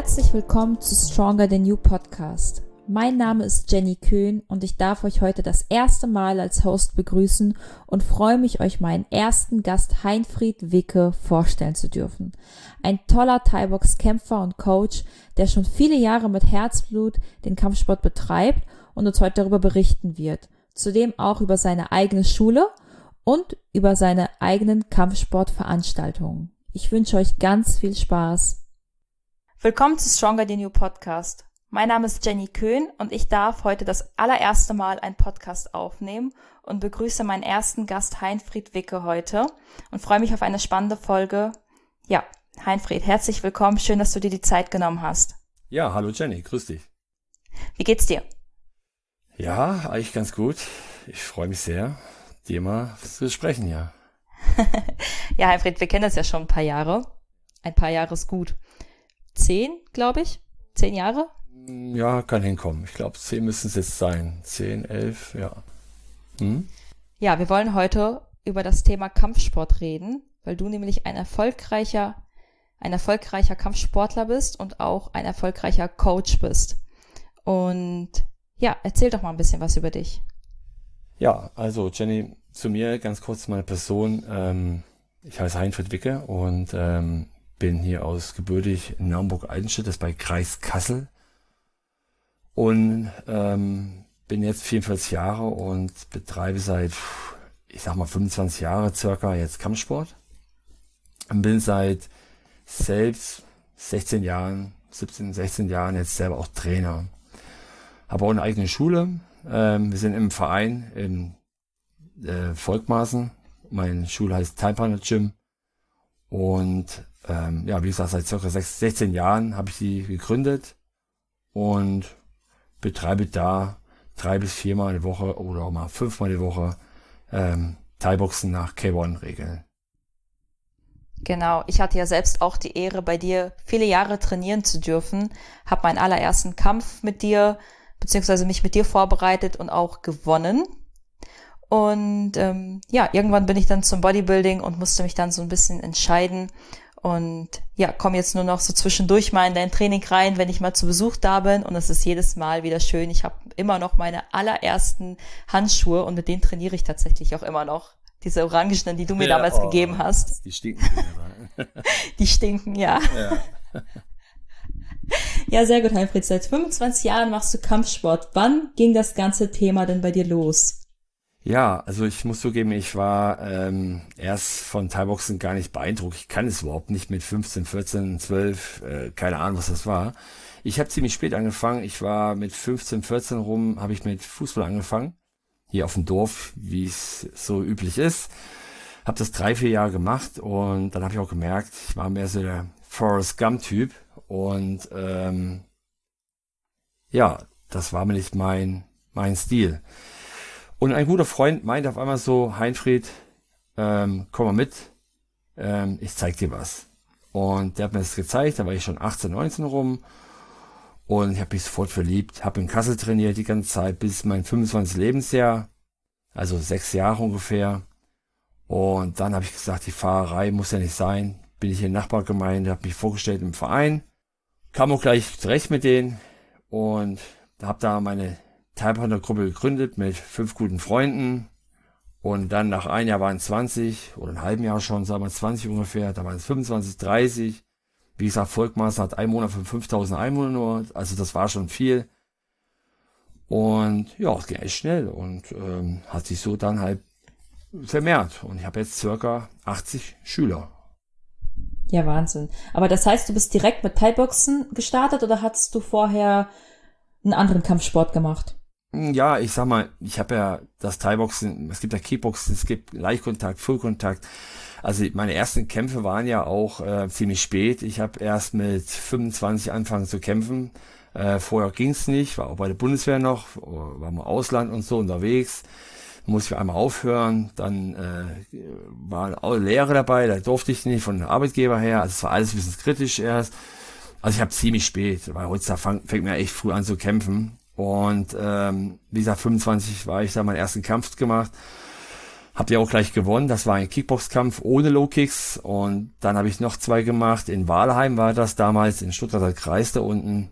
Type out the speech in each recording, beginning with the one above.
Herzlich willkommen zu Stronger Than You Podcast. Mein Name ist Jenny Köhn und ich darf euch heute das erste Mal als Host begrüßen und freue mich, euch meinen ersten Gast Heinfried Wicke vorstellen zu dürfen. Ein toller Thai-Box-Kämpfer und Coach, der schon viele Jahre mit Herzblut den Kampfsport betreibt und uns heute darüber berichten wird. Zudem auch über seine eigene Schule und über seine eigenen Kampfsportveranstaltungen. Ich wünsche euch ganz viel Spaß. Willkommen zu Stronger Than You Podcast. Mein Name ist Jenny Köhn und ich darf heute das allererste Mal einen Podcast aufnehmen und begrüße meinen ersten Gast Heinfried Wicke heute und freue mich auf eine spannende Folge. Ja, Heinfried, herzlich willkommen. Schön, dass du dir die Zeit genommen hast. Ja, hallo Jenny, grüß dich. Wie geht's dir? Ja, eigentlich ganz gut. Ich freue mich sehr, dir mal zu sprechen, ja. Ja, Heinfried, wir kennen das ja schon ein paar Jahre. Ein paar Jahre ist gut. 10, glaube ich. 10 Jahre? Ja, kann hinkommen. Ich glaube, 10 müssen es jetzt sein. 10, 11, ja. Ja, wir wollen heute über das Thema Kampfsport reden, weil du nämlich ein erfolgreicher Kampfsportler bist und auch ein erfolgreicher Coach bist. Und ja, erzähl doch mal ein bisschen was über dich. Ja, also Jenny, zu mir ganz kurz meine Person. Ich heiße Heinfried Wicke und bin hier aus gebürtig Naumburg-Eidenstedt, das ist bei Kreis Kassel. Und bin jetzt 44 Jahre und betreibe seit, ich sag mal 25 Jahre circa jetzt Kampfsport. Und bin seit selbst 16 Jahren jetzt selber auch Trainer. Habe auch eine eigene Schule. Wir sind im Verein in Volkmaßen. Meine Schule heißt Time Partner Gym. Und ja, wie gesagt, seit ca. 16 Jahren habe ich die gegründet und betreibe da 3 bis 4 Mal die Woche oder auch mal 5 Mal die Woche Thai-Boxen nach K1-Regeln. Genau, ich hatte ja selbst auch die Ehre, bei dir viele Jahre trainieren zu dürfen, habe meinen allerersten Kampf mit dir, beziehungsweise mich mit dir vorbereitet und auch gewonnen. Und ja, irgendwann bin ich dann zum Bodybuilding und musste mich dann so ein bisschen entscheiden und ja, komme jetzt nur noch so zwischendurch mal in dein Training rein, wenn ich mal zu Besuch da bin, und es ist jedes Mal wieder schön. Ich habe immer noch meine allerersten Handschuhe und mit denen trainiere ich tatsächlich auch immer noch. Diese orangenen, die du mir damals gegeben hast. Die stinken. Die stinken, ja. Ja, sehr gut, Heinfried. Seit 25 Jahren machst du Kampfsport. Wann ging das ganze Thema denn bei dir los? Ja, also ich muss zugeben, ich war erst von Thai-Boxen gar nicht beeindruckt. Ich kann es überhaupt nicht mit 15, 14, 12, keine Ahnung, was das war. Ich habe ziemlich spät angefangen. Ich war mit 15, 14 rum, habe ich mit Fußball angefangen. Hier auf dem Dorf, wie es so üblich ist. Habe das 3, 4 Jahre gemacht und dann habe ich auch gemerkt, ich war mehr so der Forrest Gump-Typ. Und ja, das war mir nicht mein Stil. Und ein guter Freund meinte auf einmal so, Heinfried, komm mal mit, ich zeig dir was. Und der hat mir das gezeigt, da war ich schon 18, 19 rum und ich habe mich sofort verliebt, habe in Kassel trainiert die ganze Zeit bis mein 25. Lebensjahr, also 6 Jahre ungefähr. Und dann habe ich gesagt, die Fahrerei muss ja nicht sein, bin ich in der Nachbargemeinde, habe mich vorgestellt im Verein, kam auch gleich zurecht mit denen und habe da meine Thai-Partner-Gruppe gegründet mit 5 guten Freunden und dann nach 1 Jahr waren es 20 oder ein halben Jahr schon, sagen wir 20 ungefähr, da waren es 25, 30. Wie gesagt, Volkmaßen hat einen Monat für 5.000 Einwohner nur, also das war schon viel. Und ja, es ging echt schnell und hat sich so dann halt vermehrt und ich habe jetzt circa 80 Schüler. Ja, Wahnsinn. Aber das heißt, du bist direkt mit Thai-Boxen gestartet oder hattest du vorher einen anderen Kampfsport gemacht? Ja, ich sag mal, ich habe ja das Thai-Boxen, es gibt ja Kickboxen, es gibt Leichtkontakt, Vollkontakt. Also meine ersten Kämpfe waren ja auch ziemlich spät. Ich habe erst mit 25 angefangen zu kämpfen. Vorher ging's nicht, war auch bei der Bundeswehr noch, war im Ausland und so unterwegs. Musste ich einmal aufhören, dann waren auch Lehrer dabei, da durfte ich nicht von der Arbeitgeber her. Also es war alles ein bisschen kritisch erst. Also ich habe ziemlich spät, weil heutzutage fängt man echt früh an zu kämpfen. Und wie gesagt, 25 war ich da meinen ersten Kampf gemacht. Habt ihr auch gleich gewonnen. Das war ein Kickboxkampf ohne Low-Kicks. Und dann habe ich noch 2 gemacht. In Walheim war das damals, in Stuttgarter Kreis da unten.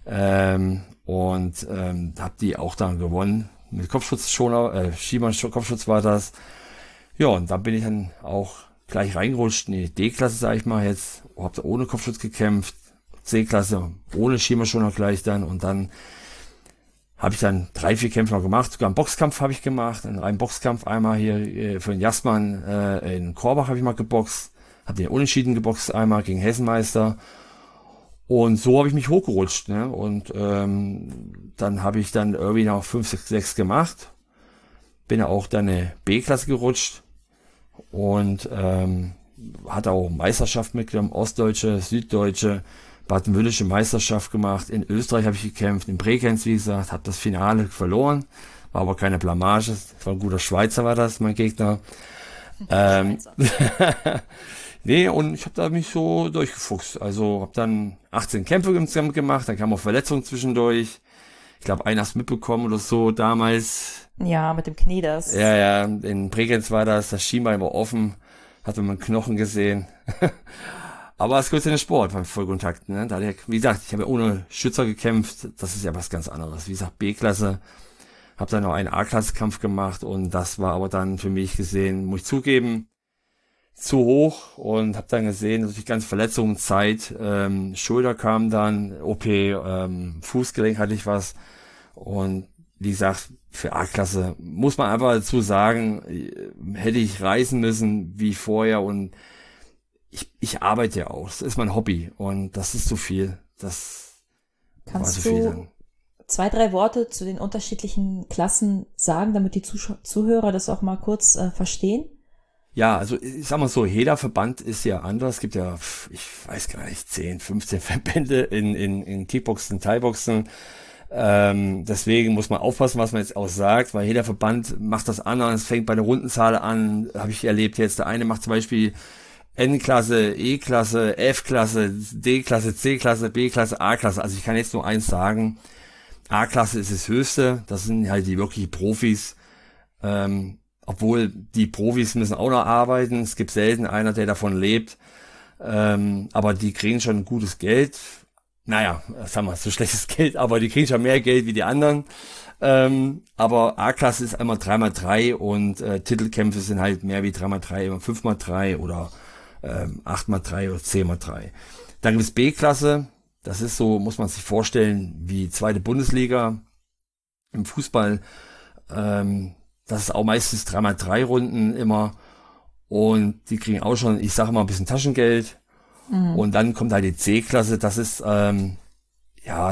Habe die auch dann gewonnen. Mit Kopfschutzschoner, Schieber-Kopfschutz war das. Ja, und da bin ich dann auch gleich reingerutscht in die D-Klasse, sag ich mal jetzt. Hab da ohne Kopfschutz gekämpft. C-Klasse ohne Schieberschoner gleich dann. Und dann habe ich dann 3, 4 Kämpfe noch gemacht. Sogar einen Boxkampf habe ich gemacht. Einen reinen Boxkampf. Einmal hier für den Jasman in Korbach habe ich mal geboxt. Habe den unentschieden geboxt einmal gegen Hessenmeister. Und so habe ich mich hochgerutscht. Ne? Und dann habe ich dann irgendwie noch 5, 6, 6 gemacht. Bin auch dann eine B-Klasse gerutscht. Und hatte auch Meisterschaft mitgenommen. Ostdeutsche, Süddeutsche, baden-württembergische Meisterschaft gemacht. In Österreich habe ich gekämpft. In Bregenz, wie gesagt, habe das Finale verloren. War aber keine Blamage. Das war ein guter Schweizer, war das, mein Gegner. Nee, und ich habe da mich so durchgefuchst. Also habe dann 18 Kämpfe insgesamt gemacht. Dann kam auch Verletzungen zwischendurch. Ich glaube, einen hast du mitbekommen oder so damals. Ja, mit dem Knie das. Ja, in Bregenz war das Schienbein war offen. Hatte man Knochen gesehen. Aber es gehört in den Sport beim Vollkontakt. Ne? Da, wie gesagt, ich habe ja ohne Schützer gekämpft. Das ist ja was ganz anderes. Wie gesagt, B-Klasse. Habe dann noch einen A-Klasse-Kampf gemacht. Und das war aber dann für mich gesehen, muss ich zugeben, zu hoch. Und habe dann gesehen, dass ich ganz Verletzungszeit, Schulter kam dann, OP, Fußgelenk hatte ich was. Und wie gesagt, für A-Klasse muss man einfach dazu sagen, hätte ich reisen müssen wie vorher und ich arbeite ja auch. Das ist mein Hobby und das ist zu viel. Das war zu viel dann. 2, 3 Worte zu den unterschiedlichen Klassen sagen, damit die Zuhörer das auch mal kurz verstehen? Ja, also ich sag mal so, jeder Verband ist ja anders. Es gibt ja, ich weiß gar nicht, 10, 15 Verbände in Kickboxen, Thai-Boxen. Deswegen muss man aufpassen, was man jetzt auch sagt, weil jeder Verband macht das anders. Es fängt bei der Rundenzahl an, habe ich erlebt jetzt. Der eine macht zum Beispiel N-Klasse, E-Klasse, F-Klasse, D-Klasse, C-Klasse, B-Klasse, A-Klasse. Also ich kann jetzt nur eins sagen. A-Klasse ist das Höchste. Das sind halt die wirklichen Profis. Obwohl die Profis müssen auch noch arbeiten. Es gibt selten einer, der davon lebt. Aber die kriegen schon gutes Geld. Naja, sagen wir, so schlechtes Geld, aber die kriegen schon mehr Geld wie die anderen. Aber A-Klasse ist einmal 3x3 und Titelkämpfe sind halt mehr wie 3x3, immer 5x3 oder 8x3 oder 10x3. Dann gibt es B-Klasse, das ist so, muss man sich vorstellen, wie zweite Bundesliga im Fußball. Das ist auch meistens 3x3 Runden immer und die kriegen auch schon, ich sage mal, ein bisschen Taschengeld. Und dann kommt halt die C-Klasse, das ist, ja,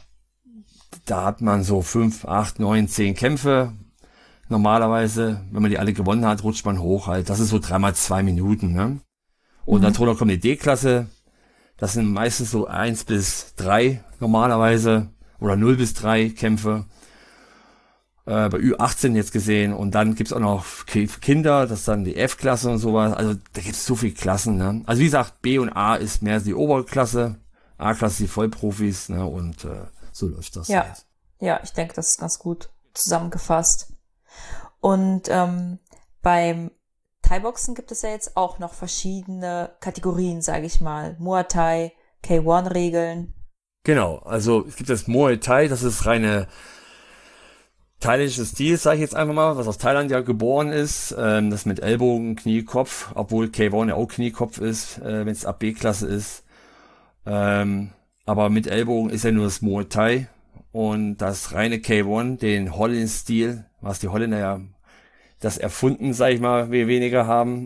da hat man so 5, 8, 9, 10 Kämpfe. Normalerweise, wenn man die alle gewonnen hat, rutscht man hoch halt. Das ist so 3x2 Minuten, ne? Und dann drunter kommt die D-Klasse. Das sind meistens so 1 bis 3 normalerweise. Oder 0 bis 3 Kämpfe. Bei Ü18 jetzt gesehen. Und dann gibt's auch noch Kinder, das ist dann die F-Klasse und sowas. Also da gibt's so viele Klassen, ne? Also wie gesagt, B und A ist mehr die Oberklasse. A-Klasse die Vollprofis, ne? Und so läuft das. Ja, halt. ja, ich denke, das ist ganz gut zusammengefasst. Und beim Thai-Boxen gibt es ja jetzt auch noch verschiedene Kategorien, sage ich mal. Muay Thai, K1-Regeln. Genau, also es gibt das Muay Thai, das ist reine thailändisches Stil, sage ich jetzt einfach mal, was aus Thailand ja geboren ist. Das mit Ellbogen, Knie, Kopf, obwohl K1 ja auch Knie-Kopf ist, wenn es ab B-Klasse ist. Aber mit Ellbogen ist ja nur das Muay Thai. Und das reine K1, den Holland-Stil, was die Holländer ja das erfunden, sag ich mal, wir weniger haben.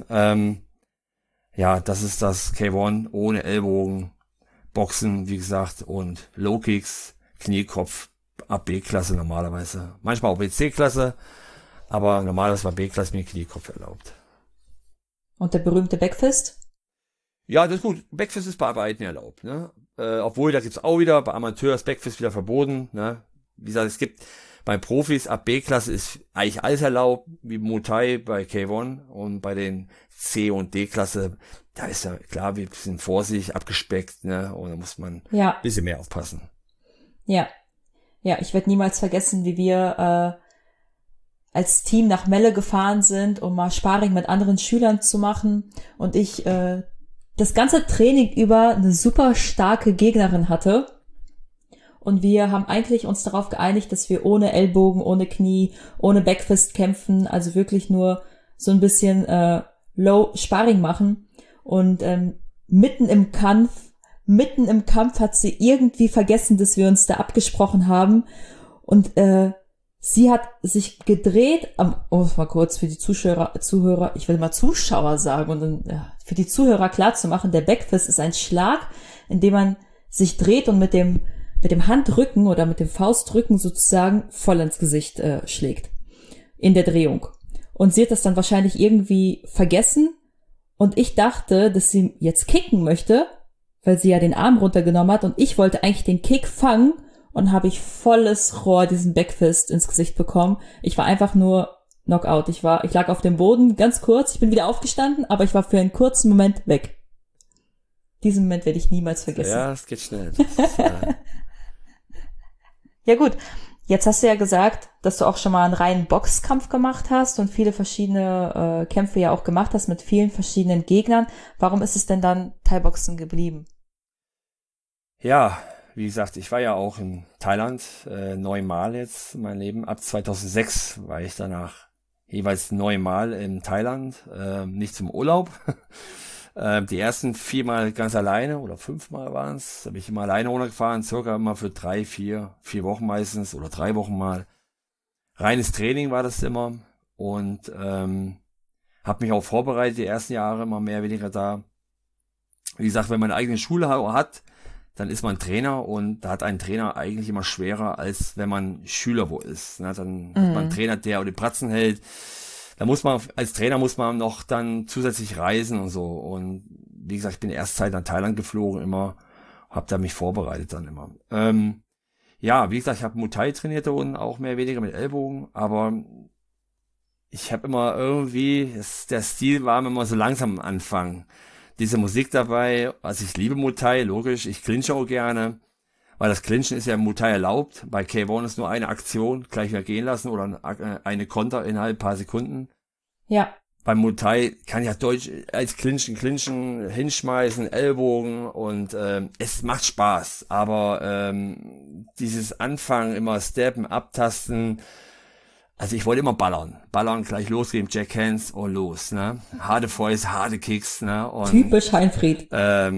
Ja, das ist das K1 ohne Ellbogen, Boxen, wie gesagt, und Low Kicks, Kniekopf, ab B-Klasse normalerweise. Manchmal auch B-C-Klasse, aber normalerweise war B-Klasse mit Kniekopf erlaubt. Und der berühmte Backfist? Ja, das ist gut. Backfist ist bei beiden erlaubt, ne? Obwohl, da gibt's auch wieder, bei Amateurs Backfist wieder verboten, ne? Wie gesagt, es gibt bei Profis ab B-Klasse ist eigentlich alles erlaubt, wie Muay Thai bei K1 und bei den C- und D-Klasse, da ist ja klar, wir sind vorsichtig, abgespeckt, ne? Und da muss man ein bisschen mehr aufpassen. Ja. Ja, ich werde niemals vergessen, wie wir als Team nach Melle gefahren sind, um mal Sparring mit anderen Schülern zu machen und ich das ganze Training über eine super starke Gegnerin hatte. Und wir haben eigentlich uns darauf geeinigt, dass wir ohne Ellbogen, ohne Knie, ohne Backfist kämpfen, also wirklich nur so ein bisschen Low Sparring machen. Und mitten im Kampf hat sie irgendwie vergessen, dass wir uns da abgesprochen haben. Und sie hat sich gedreht, mal kurz für die Zuhörer, ich will mal Zuschauer sagen, und dann für die Zuhörer klar zu machen, der Backfist ist ein Schlag, in dem man sich dreht und mit dem Handrücken oder mit dem Faustdrücken sozusagen voll ins Gesicht schlägt. In der Drehung. Und sie hat das dann wahrscheinlich irgendwie vergessen. Und ich dachte, dass sie jetzt kicken möchte, weil sie ja den Arm runtergenommen hat. Und ich wollte eigentlich den Kick fangen und habe ich volles Rohr diesen Backfist ins Gesicht bekommen. Ich war einfach nur Knockout. Ich lag auf dem Boden ganz kurz. Ich bin wieder aufgestanden, aber ich war für einen kurzen Moment weg. Diesen Moment werde ich niemals vergessen. Ja, es geht schnell. Ja gut, jetzt hast du ja gesagt, dass du auch schon mal einen reinen Boxkampf gemacht hast und viele verschiedene Kämpfe ja auch gemacht hast mit vielen verschiedenen Gegnern. Warum ist es denn dann Thai-Boxen geblieben? Ja, wie gesagt, ich war ja auch in Thailand 9-mal jetzt in meinem Leben. Ab 2006 war ich danach jeweils 9-mal in Thailand, nicht zum Urlaub. Die ersten 4-mal ganz alleine oder 5-mal waren es. Da bin ich immer alleine runtergefahren, circa immer für 3, 4 Wochen meistens oder 3 Wochen mal. Reines Training war das immer und habe mich auch vorbereitet, die ersten Jahre immer mehr oder weniger da. Wie gesagt, wenn man eine eigene Schule hat, dann ist man Trainer und da hat ein Trainer eigentlich immer schwerer, als wenn man Schüler wo ist. Ne? Dann hat man einen Trainer, der die Pratzen hält. Da muss man, als Trainer muss man noch dann zusätzlich reisen und so. Und wie gesagt, ich bin erst Zeit nach Thailand geflogen immer, habe da mich vorbereitet dann immer. Ja, wie gesagt, ich habe Muay Thai trainiert da unten, auch mehr oder weniger mit Ellbogen, aber ich habe immer irgendwie, der Stil war mir immer so langsam am Anfang. Diese Musik dabei, also ich liebe Muay Thai, logisch, ich clinche auch gerne, weil das Clinchen ist ja im Muay Thai erlaubt. Bei K1 ist nur eine Aktion, gleich wieder gehen lassen oder eine Konter innerhalb ein paar Sekunden. Ja. Beim Muay Thai kann ja Deutsch als Clinchen, hinschmeißen, Ellbogen und es macht Spaß, aber dieses Anfangen, immer steppen, abtasten, also ich wollte immer ballern, gleich losgehen, Jackhands und los, ne? Harte Fäuste, harte Kicks, ne? Und, Typisch Heinfried.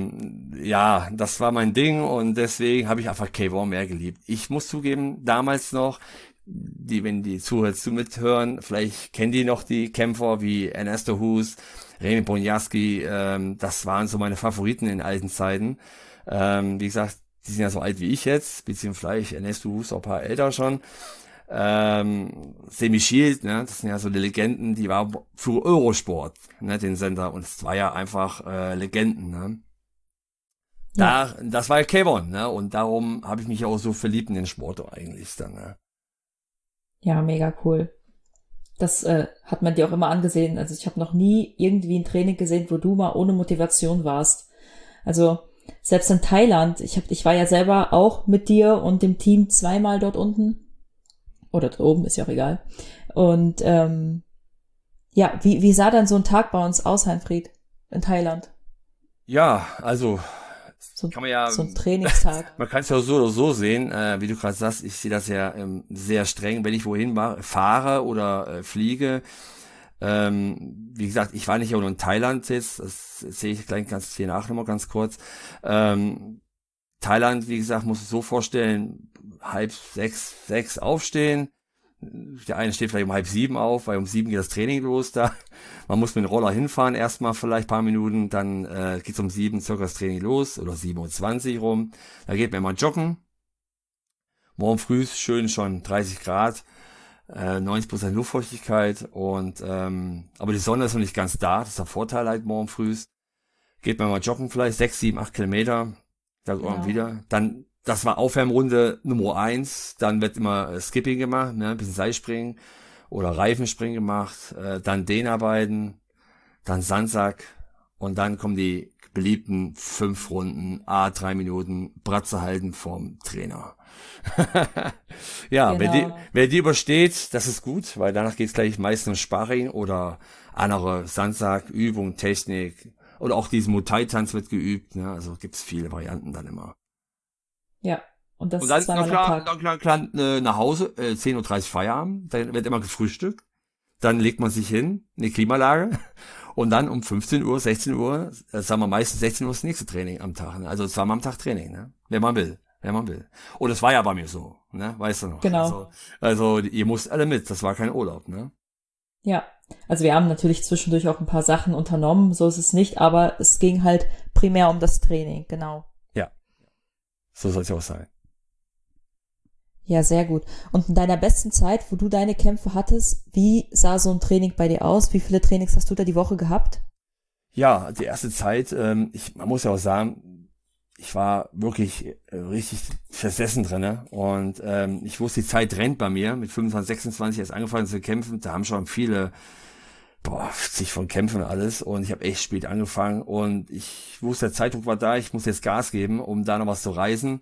ja, das war mein Ding und deswegen habe ich einfach K1 mehr geliebt. Ich muss zugeben, damals noch, wenn die Zuhörer mithören, vielleicht kennen die noch die Kämpfer wie Ernesto Hus, Remy Bonjasky, das waren so meine Favoriten in alten Zeiten. Wie gesagt, die sind ja so alt wie ich jetzt, beziehungsweise vielleicht Ernesto Hus auch ein paar älter schon. Semi Shield, ne, das sind ja so die Legenden, die war für Eurosport, ne, den Sender, und es war ja einfach Legenden, ne. Ja. Das war ja K1, ne, und darum habe ich mich auch so verliebt in den Sport eigentlich dann, ne. Ja, mega cool. Das hat man dir auch immer angesehen. Also ich habe noch nie irgendwie ein Training gesehen, wo du mal ohne Motivation warst. Also selbst in Thailand, ich war ja selber auch mit dir und dem Team 2-mal dort unten. Oder dort oben, ist ja auch egal. Und ja, wie sah dann so ein Tag bei uns aus, Heinfried, in Thailand? Ja, also So, kann man ja, so ein Trainingstag. man kann es ja so oder so sehen, wie du gerade sagst, ich sehe das ja sehr streng, wenn ich wohin fahre oder fliege. Wie gesagt, ich war nicht auch nur in Thailand jetzt, das sehe ich gleich ganz hier nach nochmal ganz kurz. Thailand, wie gesagt, muss es so vorstellen, 5:30, 6 aufstehen. Der eine steht vielleicht um 6:30 auf, weil um 7 geht das Training los da. Man muss mit dem Roller hinfahren, erstmal vielleicht ein paar Minuten, dann geht's um 7 circa das Training los oder 7:20 rum. Da geht man mal joggen. Morgen früh schön schon 30 Grad, 90% Luftfeuchtigkeit und aber die Sonne ist noch nicht ganz da, das ist der Vorteil halt morgen früh. Geht man mal joggen vielleicht, 6, 7, 8 Kilometer, da wieder. Dann, das war Aufwärmrunde Nummer 1, dann wird immer Skipping gemacht, ne, ein bisschen Seilspringen oder Reifenspringen gemacht, dann Dehnarbeiten, dann Sandsack und dann kommen die beliebten 5 Runden, 3 Minuten, Bratze halten vom Trainer. Ja, Genau. wer die übersteht, das ist gut, weil danach geht's gleich meistens um Sparring oder andere Sandsackübungen, Technik oder auch diesen Muay Thai-Tanz wird geübt, ne? Also gibt's viele Varianten dann immer. Ja. Und Und das dann, zweimal am Tag. na klar, nach Hause, 10:30 Uhr Feierabend, dann wird immer gefrühstückt, dann legt man sich hin, in die Klimaanlage und dann um 15 Uhr, 16 Uhr, sagen wir meistens 16 Uhr das nächste Training am Tag, ne? Also zweimal am Tag Training, ne? Wenn man will. Wenn man will. Und das war ja bei mir so, ne? Weißt du noch. Genau. Also ihr musst alle mit, das war kein Urlaub, ne? Ja. Also wir haben natürlich zwischendurch auch ein paar Sachen unternommen, so ist es nicht, aber es ging halt primär um das Training, genau. Ja, so soll es ja auch sein. Ja, sehr gut. Und in deiner besten Zeit, wo du deine Kämpfe hattest, wie sah so ein Training bei dir aus? Wie viele Trainings hast du da die Woche gehabt? Ja, die erste Zeit, man muss ja auch sagen, ich war wirklich richtig versessen drinne und ich wusste, die Zeit rennt bei mir. Mit 25, 26 erst angefangen zu kämpfen, da haben schon viele sich von Kämpfen und alles und ich habe echt spät angefangen und ich wusste, der Zeitdruck war da, ich muss jetzt Gas geben, um da noch was zu reißen.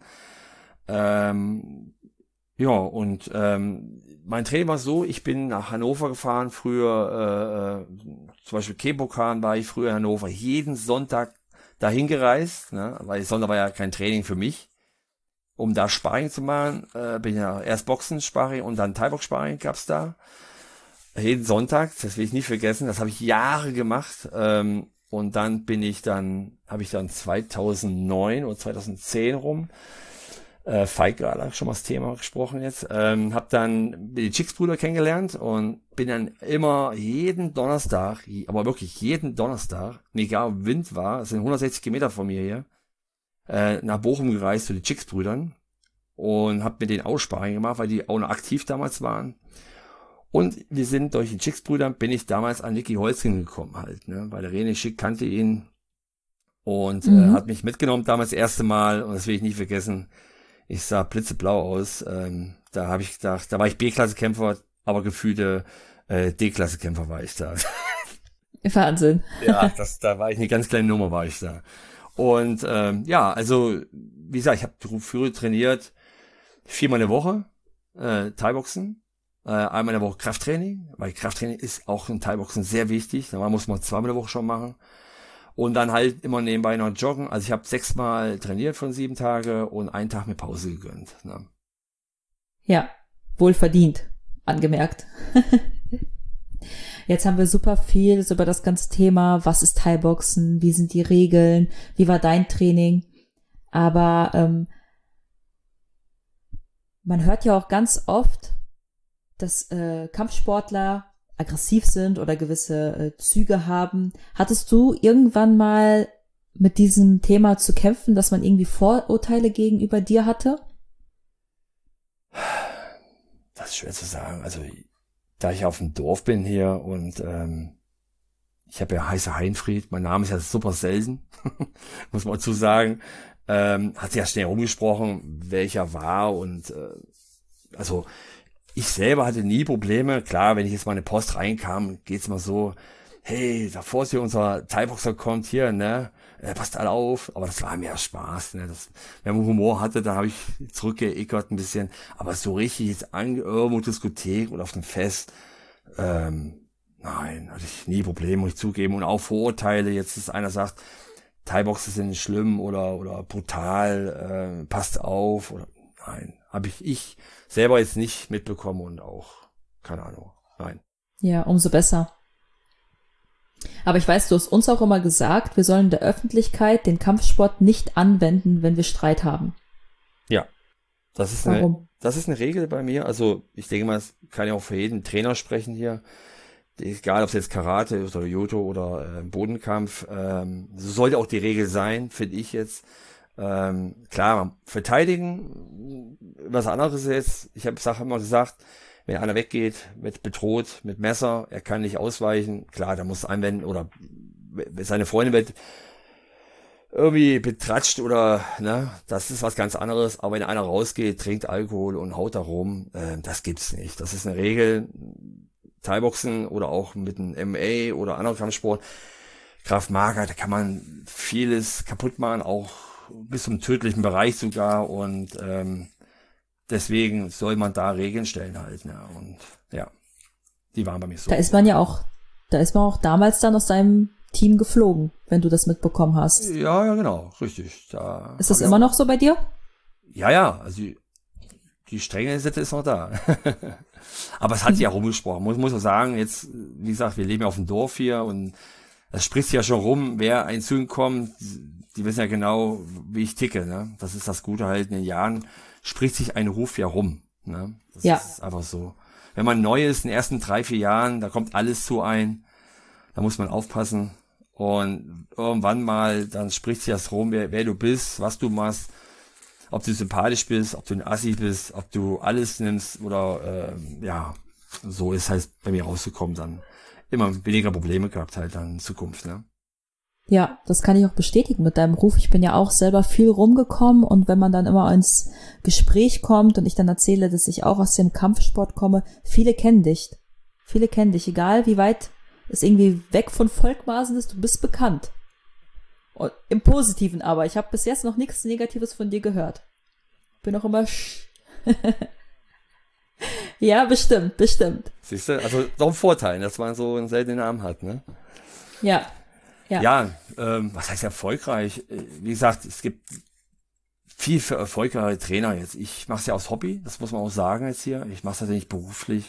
Ja, und mein Training war so, ich bin nach Hannover gefahren, früher zum Beispiel Kebokan war ich früher in Hannover, jeden Sonntag dahin gereist, ne, weil Sonntag war ja kein Training für mich, um da Sparring zu machen, bin ja erst Boxen, Sparring und dann Thai-Box-Sparring gab's da, jeden Sonntag, das will ich nicht vergessen, das habe ich Jahre gemacht, und dann habe ich dann 2009 oder 2010 rum, Fight Gala, schon mal das Thema gesprochen jetzt, habe dann die Chicks-Brüder kennengelernt und bin dann immer jeden Donnerstag, aber wirklich jeden Donnerstag, egal ob Wind war, das sind 160 Kilometer von mir hier, nach Bochum gereist zu den Chicks-Brüdern und habe mit denen Aussparring gemacht, weil die auch noch aktiv damals waren. Und wir sind durch die Chicks-Brüder, bin ich damals an Niki Holzgen gekommen halt, ne, weil der René Schick kannte ihn und hat mich mitgenommen damals das erste Mal und das will ich nie vergessen. Ich sah blitzeblau aus. Da habe ich gedacht, da war ich B-Klasse-Kämpfer, aber gefühlte D-Klasse-Kämpfer war ich da. Wahnsinn. Ja, da war ich eine ganz kleine Nummer, war ich da. Und ja, also wie gesagt, ich habe früher trainiert 4-mal in der Woche Thai-Boxen, einmal in der Woche Krafttraining, weil Krafttraining ist auch in Thai-Boxen sehr wichtig. Da muss man 2-mal in der Woche schon machen. Und dann halt immer nebenbei noch joggen. Also ich habe 6-mal trainiert von 7 Tage und einen Tag mir Pause gegönnt. Ne? Ja, wohlverdient, angemerkt. Jetzt haben wir super viel so über das ganze Thema, was ist Thai-Boxen, wie sind die Regeln, wie war dein Training. Aber man hört ja auch ganz oft, dass Kampfsportler aggressiv sind oder gewisse Züge haben. Hattest du irgendwann mal mit diesem Thema zu kämpfen, dass man irgendwie Vorurteile gegenüber dir hatte? Das ist schwer zu sagen. Also da ich auf dem Dorf bin hier und ich habe ja heiße Heinfried, mein Name ist ja super selten, muss man dazu sagen, hat sich ja schnell rumgesprochen, welcher war und also ich selber hatte nie Probleme. Klar, wenn ich jetzt mal in eine Post reinkam, geht's mal so, hey, da vor sich unser Thai-Boxer kommt hier, ne, passt alle auf. Aber das war mir Spaß, ne. Wenn man Humor hatte, da habe ich zurückgeeckert ein bisschen. Aber so richtig jetzt irgendwo Diskothek oder auf dem Fest, nein, hatte ich nie Probleme, muss ich zugeben. Und auch Vorurteile, jetzt ist einer sagt, Thai-Boxer sind schlimm oder brutal, passt auf, oder nein, habe ich selber jetzt nicht mitbekommen und auch, keine Ahnung, nein. Ja, umso besser. Aber ich weiß, du hast uns auch immer gesagt, wir sollen in der Öffentlichkeit den Kampfsport nicht anwenden, wenn wir Streit haben. Ja, das ist eine Regel bei mir. Also ich denke mal, es kann ja auch für jeden Trainer sprechen hier. Egal, ob es jetzt Karate ist oder Judo oder Bodenkampf. So sollte auch die Regel sein, finde ich jetzt. Klar, verteidigen, was anderes ist jetzt, ich habe immer gesagt, wenn einer weggeht, wird bedroht mit Messer, er kann nicht ausweichen, klar, da muss er anwenden, oder seine Freundin wird irgendwie betratscht oder, ne, das ist was ganz anderes, aber wenn einer rausgeht, trinkt Alkohol und haut da rum, das gibt's nicht, das ist eine Regel, Thai-Boxen oder auch mit einem MMA oder anderen Kampfsport, Krav Maga, da kann man vieles kaputt machen, auch bis zum tödlichen Bereich sogar und deswegen soll man da Regeln stellen halt, ne? Und ja, die waren bei mir so. Da ist man auch damals dann aus deinem Team geflogen, wenn du das mitbekommen hast. Ja, genau, richtig. Ist das immer noch so bei dir? Ja, also die strenge Sitte ist noch da. Aber es hat sich ja rumgesprochen. Muss man sagen, jetzt, wie gesagt, wir leben ja auf dem Dorf hier und es spricht ja schon rum, wer ein zu ihnen kommt, die wissen ja genau, wie ich ticke, ne? Das ist das Gute halt, in den Jahren spricht sich ein Ruf ja rum, ne? Das ist einfach so. Wenn man neu ist, in den ersten 3-4 Jahren, da kommt alles zu ein, da muss man aufpassen und irgendwann mal, dann spricht sich das rum, wer du bist, was du machst, ob du sympathisch bist, ob du ein Assi bist, ob du alles nimmst oder so ist halt bei mir rausgekommen, dann immer weniger Probleme gehabt halt dann in Zukunft, ne? Ja, das kann ich auch bestätigen mit deinem Ruf. Ich bin ja auch selber viel rumgekommen und wenn man dann immer ins Gespräch kommt und ich dann erzähle, dass ich auch aus dem Kampfsport komme, viele kennen dich. Viele kennen dich, egal wie weit es irgendwie weg von Volkmaßen ist, du bist bekannt. Und im Positiven aber. Ich habe bis jetzt noch nichts Negatives von dir gehört. Bin auch immer Ja, bestimmt. Siehst du, also doch ein Vorteil, dass man so einen seltenen Namen hat, ne? Ja. Was heißt erfolgreich? Wie gesagt, es gibt viel für erfolgreiche Trainer jetzt. Ich mache es ja aus Hobby, das muss man auch sagen jetzt hier. Ich mache es natürlich beruflich.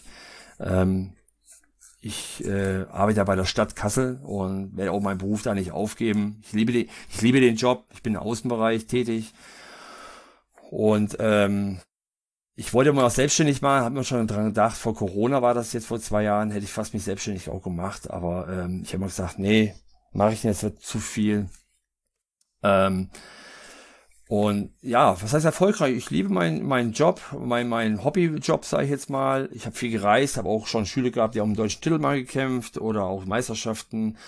Ich arbeite ja bei der Stadt Kassel und werde auch meinen Beruf da nicht aufgeben. Ich liebe den Job. Ich bin im Außenbereich tätig und ich wollte mal auch selbstständig machen, habe mir schon dran gedacht. Vor Corona war das jetzt, vor 2 Jahren hätte ich fast mich selbstständig auch gemacht, aber ich habe mal gesagt, nee, mache ich nicht, wird zu viel. Und ja, was heißt erfolgreich? Ich liebe meinen Job, mein Hobbyjob, sage ich jetzt mal. Ich habe viel gereist, habe auch schon Schüler gehabt, die haben um den deutschen Titel mal gekämpft oder auch Meisterschaften.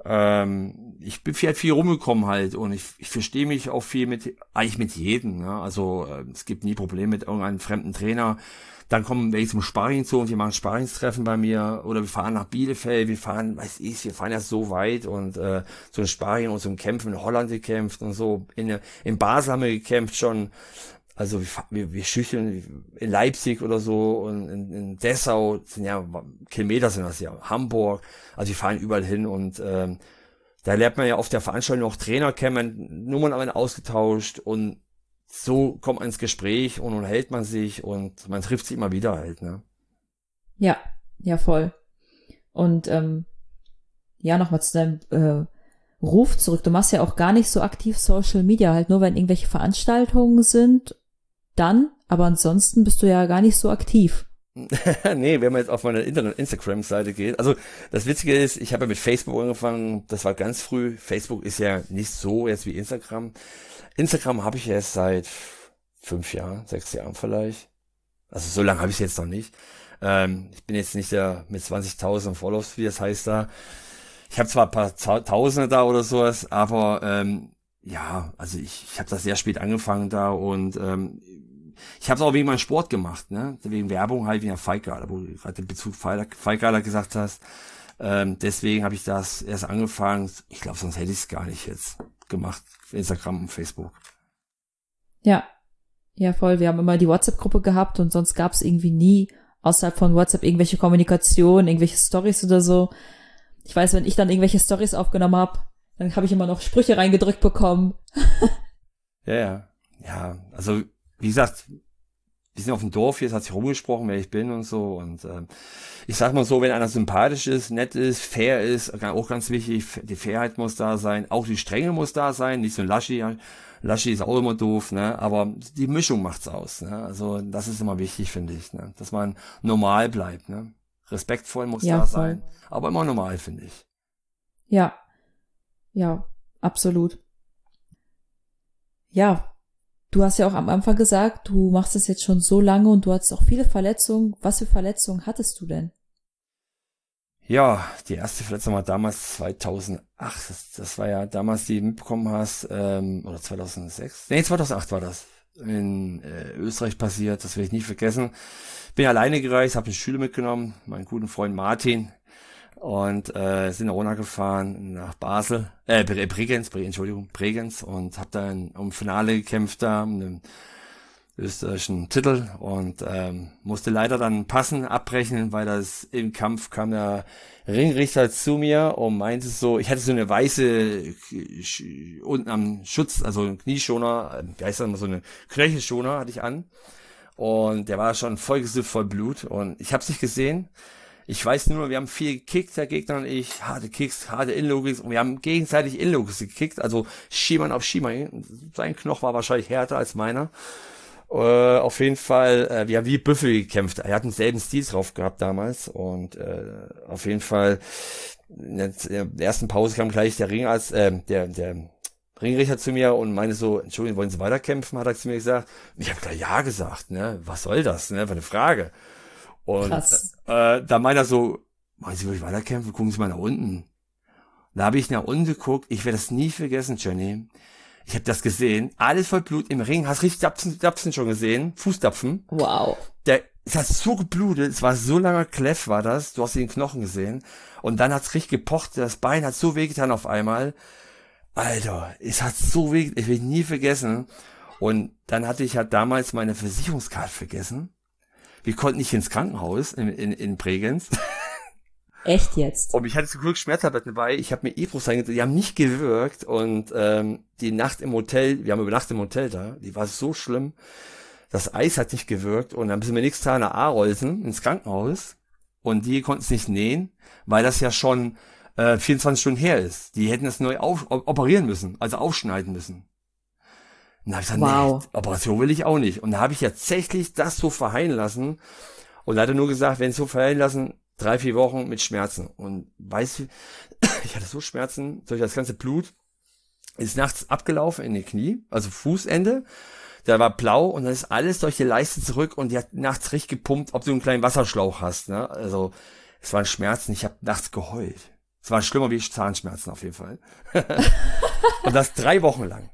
Ich bin viel rumgekommen halt und ich verstehe mich auch viel eigentlich mit jedem. Ne? Also es gibt nie Probleme mit irgendeinem fremden Trainer. Dann kommen welche zum Sparring zu und wir machen Sparringstreffen bei mir oder wir fahren nach Bielefeld, wir fahren ja so weit und so ein Sparring und so ein Kämpfen in Holland gekämpft und so. In Basel haben wir gekämpft schon. Also wir schücheln in Leipzig oder so und in Dessau, sind ja Kilometer sind das ja, Hamburg, also wir fahren überall hin und da lernt man ja auf der Veranstaltung auch Trainer kennen, Nummern haben ausgetauscht und so kommt man ins Gespräch und unterhält man sich und man trifft sich immer wieder halt, ne? Ja, voll. Und nochmal zu deinem Ruf zurück. Du machst ja auch gar nicht so aktiv Social Media, halt nur wenn irgendwelche Veranstaltungen sind, dann, aber ansonsten bist du ja gar nicht so aktiv. Nee, wenn man jetzt auf meine Instagram-Seite geht. Also das Witzige ist, ich habe ja mit Facebook angefangen, das war ganz früh. Facebook ist ja nicht so jetzt wie Instagram. Instagram habe ich erst seit 5 Jahren, 6 Jahren vielleicht. Also so lange habe ich es jetzt noch nicht. Ich bin jetzt nicht der mit 20.000 Follows, wie das heißt da. Ich habe zwar ein paar Tausende da oder sowas, aber also ich habe das sehr spät angefangen da und ich habe es auch wegen meinem Sport gemacht, ne? Wegen Werbung halt, wegen der Fight-Gala, wo du gerade den Bezug Fight-Gala gesagt hast. Deswegen habe ich das erst angefangen. Ich glaube, sonst hätte ich es gar nicht jetzt gemacht. Instagram und Facebook. Ja, voll. Wir haben immer die WhatsApp-Gruppe gehabt und sonst gab es irgendwie nie außerhalb von WhatsApp irgendwelche Kommunikation, irgendwelche Stories oder so. Ich weiß, wenn ich dann irgendwelche Stories aufgenommen habe, dann habe ich immer noch Sprüche reingedrückt bekommen. Ja, also wie gesagt, wir sind auf dem Dorf hier, es hat sich rumgesprochen, wer ich bin und so und ich sag mal so, wenn einer sympathisch ist, nett ist, fair ist, auch ganz wichtig, die Fairheit muss da sein, auch die Strenge muss da sein, nicht so ein Laschi ist auch immer doof, ne, aber die Mischung macht's aus, ne, also das ist immer wichtig, finde ich, ne, dass man normal bleibt, ne, respektvoll muss da sein, aber immer normal, finde ich. Ja, absolut. Ja, du hast ja auch am Anfang gesagt, du machst es jetzt schon so lange und du hattest auch viele Verletzungen. Was für Verletzungen hattest du denn? Ja, die erste Verletzung war damals 2008. Das war ja damals, die du mitbekommen hast, oder 2006. Nee, 2008 war das. In Österreich passiert, das werde ich nie vergessen. Bin alleine gereist, habe eine Schüler mitgenommen, meinen guten Freund Martin. und sind runtergefahren nach Basel, Bregenz, Bregenz und habe dann um Finale gekämpft da, um den österreichischen Titel und musste leider dann passen, abbrechen, weil das im Kampf kam der Ringrichter zu mir und meinte so, ich hatte so eine weiße unten am Schutz, also ein Knieschoner, wie heißt das, so eine Knöchelschoner hatte ich an und der war schon vollgesifft voll Blut und ich habe es nicht gesehen. Ich weiß nur, wir haben viel gekickt, der Gegner und ich, harte Kicks, harte Inlogics und wir haben gegenseitig Inlogics gekickt, also Schiemann auf Schiemann. Sein Knochen war wahrscheinlich härter als meiner. Auf jeden Fall, wir haben wie Büffel gekämpft. Er hat denselben Stil drauf gehabt damals und auf jeden Fall in der ersten Pause kam gleich der der Ringrichter zu mir und meinte so, Entschuldigung, wollen Sie weiterkämpfen? Hat er zu mir gesagt. Und ich habe gleich ja gesagt, ne? Was soll das, ne? Für eine Frage. Und da meint er so, wollen Sie wirklich weiterkämpfen? Gucken Sie mal nach unten. Da habe ich nach unten geguckt. Ich werde das nie vergessen, Jenny. Ich habe das gesehen. Alles voll Blut im Ring. Hast richtig Dapsen schon gesehen? Fußdapfen. Wow. Es hat so geblutet. Es war so langer Kleff war das. Du hast den Knochen gesehen. Und dann hat's richtig gepocht. Das Bein hat so wehgetan auf einmal. Alter, es hat so weh. Ich will nie vergessen. Und dann hatte ich halt damals meine Versicherungskarte vergessen. Wir konnten nicht ins Krankenhaus in Bregenz. Echt jetzt? Und ich hatte zum Glück Schmerztabletten dabei. Ich habe mir Ibrus reingetan. Die haben nicht gewirkt. Und die Nacht im Hotel, wir haben übernachtet im Hotel da, die war so schlimm. Das Eis hat nicht gewirkt. Und dann sind wir nächsten Tag nach Arolsen ins Krankenhaus. Und die konnten es nicht nähen, weil das ja schon 24 Stunden her ist. Die hätten das neu operieren müssen, also aufschneiden müssen. Und da habe ich gesagt, wow. Nee, Operation will ich auch nicht. Und da habe ich tatsächlich das so verheilen lassen. Und da hat er nur gesagt, wenn es so verheilen lassen, 3-4 Wochen mit Schmerzen. Und weißt du, ich hatte so Schmerzen durch das ganze Blut. Ist nachts abgelaufen in die Knie, also Fußende. Der war blau und dann ist alles durch die Leiste zurück und die hat nachts richtig gepumpt, ob du einen kleinen Wasserschlauch hast. Ne? Also es waren Schmerzen, ich habe nachts geheult. Es war schlimmer wie Zahnschmerzen auf jeden Fall. Und das 3 Wochen lang.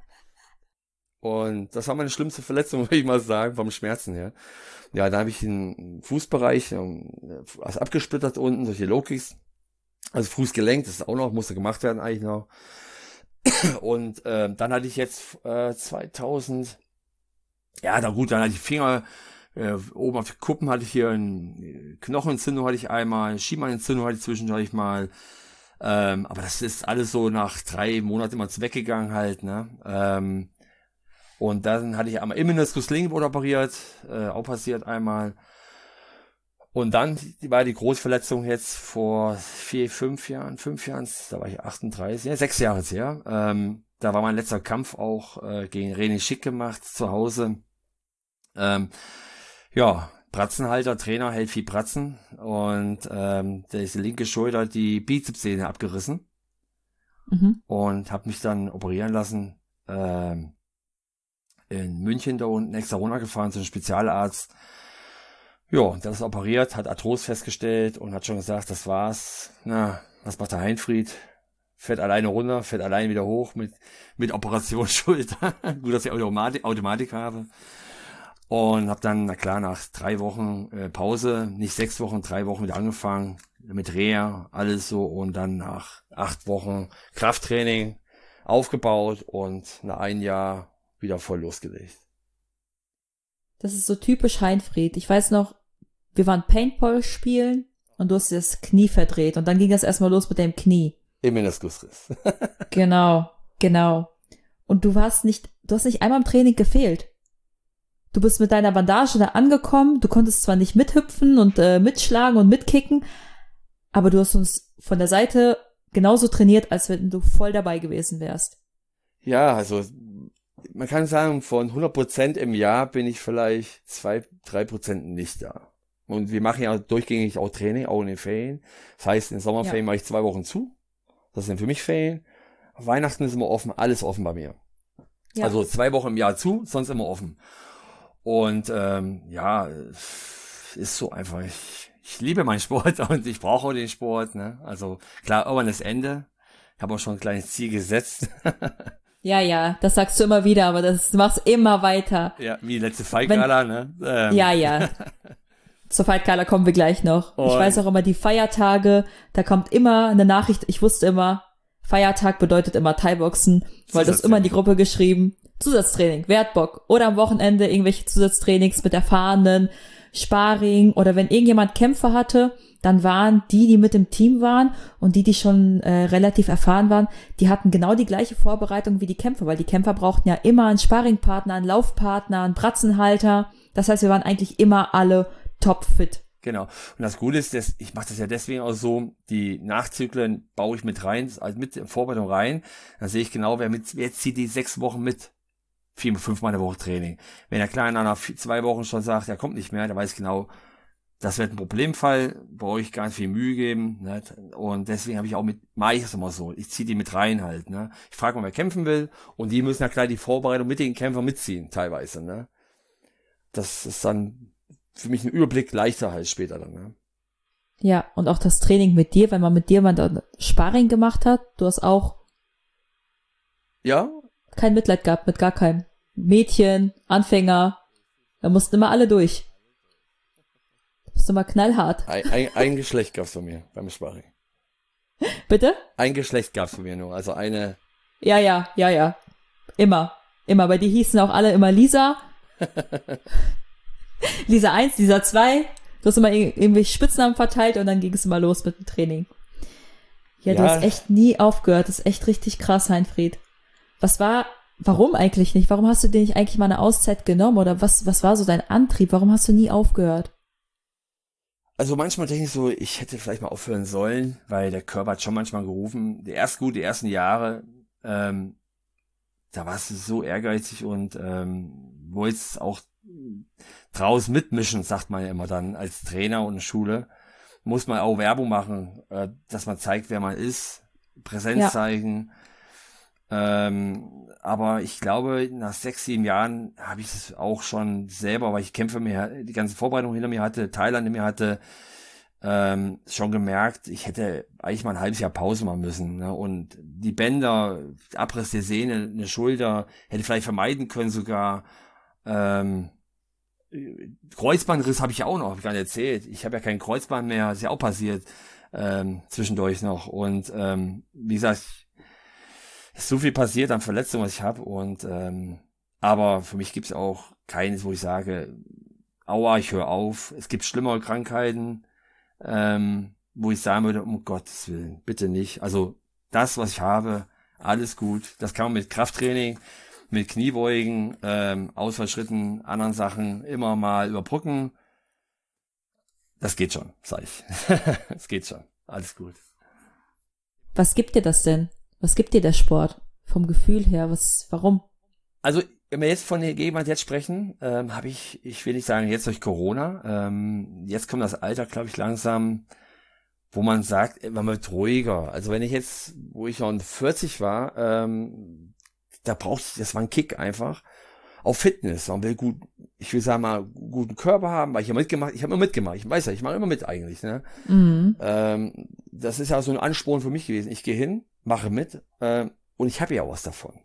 Und das war meine schlimmste Verletzung, würde ich mal sagen, vom Schmerzen her. Ja, da habe ich den Fußbereich also abgesplittert unten, solche Low-Kicks. Also Fußgelenk, das ist auch noch, musste gemacht werden eigentlich noch. Und dann hatte ich jetzt 2000, ja, na gut, dann hatte ich Finger, oben auf die Kuppen hatte ich hier eine Knochenentzündung hatte ich einmal, eine Schienbeinentzündung hatte ich zwischendurch mal. Aber das ist alles so nach 3 Monaten immer weggegangen halt, ne. Und dann hatte ich einmal im Meniskus Linkenband operiert, auch passiert einmal. Und dann war die Großverletzung jetzt vor 5 Jahren, da war ich 38, ja, 6 Jahre jetzt her. Da war mein letzter Kampf auch gegen René Schick gemacht, zu Hause. Ja, Bratzenhalter, Trainer, hält viel Bratzen. Und da ist die linke Schulter die Bizepssehne abgerissen. Mhm. Und habe mich dann operieren lassen. In München da unten extra runtergefahren zu einem Spezialarzt. Ja, der ist operiert, hat Arthrose festgestellt und hat schon gesagt, das war's. Na, was macht der Heinfried? Fährt alleine runter, fährt alleine wieder hoch mit Operation Schulter. Gut, dass ich Automatik habe. Und hab dann, na klar, nach 3 Wochen Pause, nicht 6 Wochen, 3 Wochen wieder angefangen. Mit Reha, alles so. Und dann nach 8 Wochen Krafttraining aufgebaut und nach 1 Jahr wieder voll losgelegt. Das ist so typisch Heinfried. Ich weiß noch, wir waren Paintball spielen und du hast dir das Knie verdreht und dann ging das erstmal los mit dem Knie. Im Meniskusriss. Genau. Und du hast nicht einmal im Training gefehlt. Du bist mit deiner Bandage da angekommen, du konntest zwar nicht mithüpfen und mitschlagen und mitkicken, aber du hast uns von der Seite genauso trainiert, als wenn du voll dabei gewesen wärst. Ja, also man kann sagen, von 100% im Jahr bin ich vielleicht 2-3% nicht da. Und wir machen ja durchgängig auch Training, auch in den Ferien. Das heißt, in den Sommerferien mache ich 2 Wochen zu. Das sind für mich Ferien. Weihnachten ist immer offen, alles offen bei mir. Ja. Also 2 Wochen im Jahr zu, sonst immer offen. Und ja, ist so einfach. Ich liebe meinen Sport und ich brauche auch den Sport. Ne? Also klar, irgendwann das Ende. Ich habe auch schon ein kleines Ziel gesetzt. Ja, das sagst du immer wieder, aber du machst immer weiter. Ja, wie letzte Fight-Gala, ne? Ja. Zur Fight Color kommen wir gleich noch. Ich weiß auch immer, die Feiertage, da kommt immer eine Nachricht, ich wusste immer, Feiertag bedeutet immer Thai-Boxen, weil das immer in die Gruppe geschrieben. Zusatztraining, wer hat Bock? Oder am Wochenende irgendwelche Zusatztrainings mit Erfahrenen, Sparring oder wenn irgendjemand Kämpfe hatte, dann waren die mit im Team waren und die schon relativ erfahren waren, die hatten genau die gleiche Vorbereitung wie die Kämpfer, weil die Kämpfer brauchten ja immer einen Sparringpartner, einen Laufpartner, einen Bratzenhalter. Das heißt, wir waren eigentlich immer alle topfit. Genau. Und das Gute ist, dass ich mache das ja deswegen auch so, die Nachzyklen baue ich mit rein, also mit in Vorbereitung rein. Dann sehe ich genau, wer zieht die 6 Wochen mit. 4-5 Mal in der Woche Training. Wenn der Kleine nach 2 Wochen schon sagt, er kommt nicht mehr, dann weiß ich genau, das wird ein Problemfall, brauche ich ganz viel Mühe geben. Ne? Und deswegen mache ich das immer so. Ich ziehe die mit rein halt. Ne? Ich frage mal, wer kämpfen will. Und die müssen ja gleich die Vorbereitung mit den Kämpfern mitziehen, teilweise. Ne? Das ist dann für mich ein Überblick leichter halt später dann. Ne? Ja, und auch das Training mit dir, wenn man mit dir mal dann Sparring gemacht hat, du hast auch kein Mitleid gehabt mit gar keinem. Mädchen, Anfänger, da mussten immer alle durch. Das ist immer knallhart. Ein Geschlecht gab's von mir beim Sparring. Bitte? Ein Geschlecht gab's von mir nur, also eine. Ja. Immer. Bei dir hießen auch alle immer Lisa. Lisa 1, Lisa 2. Du hast immer irgendwelche Spitznamen verteilt und dann ging es immer los mit dem Training. Ja, du hast echt nie aufgehört. Das ist echt richtig krass, Heinfried. Warum eigentlich nicht? Warum hast du dir nicht eigentlich mal eine Auszeit genommen? Oder was war so dein Antrieb? Warum hast du nie aufgehört? Also manchmal denke ich so, ich hätte vielleicht mal aufhören sollen, weil der Körper hat schon manchmal gerufen. Die ersten Jahre, da warst du so ehrgeizig und wolltest auch draußen mitmischen, sagt man ja immer dann als Trainer und Schule. Muss man auch Werbung machen, dass man zeigt, wer man ist, Präsenz zeigen. Aber ich glaube, nach 6-7 Jahren habe ich es auch schon selber, weil ich die ganze Vorbereitung hinter mir hatte, Thailand hinter mir hatte, schon gemerkt, ich hätte eigentlich mal ein halbes Jahr Pause machen müssen. Ne? Und die Bänder, Abriss der Sehne, eine Schulter, hätte vielleicht vermeiden können sogar. Kreuzbandriss habe ich ja auch noch, habe ich gar nicht erzählt. Ich habe ja kein Kreuzband mehr, ist ja auch passiert zwischendurch noch. Und wie gesagt, ist so viel passiert an Verletzungen, was ich habe. Und aber für mich gibt es auch keines, wo ich sage, aua, ich höre auf. Es gibt schlimmere Krankheiten, wo ich sagen würde, um Gottes Willen, bitte nicht. Also das, was ich habe, alles gut. Das kann man mit Krafttraining, mit Kniebeugen, Ausfallschritten, anderen Sachen immer mal überbrücken. Das geht schon, sag ich. Es geht schon. Alles gut. Was gibt dir das denn? Was gibt dir der Sport? Vom Gefühl her, warum? Also, wenn wir jetzt von der Gegenwart jetzt sprechen, habe ich will nicht sagen, jetzt durch Corona, jetzt kommt das Alter, glaube ich, langsam, wo man sagt, man wird ruhiger. Also wenn ich jetzt, wo ich noch 40 war, da das war ein Kick einfach, auf Fitness. Man will ich will sagen mal, guten Körper haben, weil ich habe immer mitgemacht. Ich weiß ja, ich mache immer mit eigentlich. Ne? Mhm. Das ist ja so ein Ansporn für mich gewesen. Ich gehe hin, mache mit und ich habe ja auch was davon.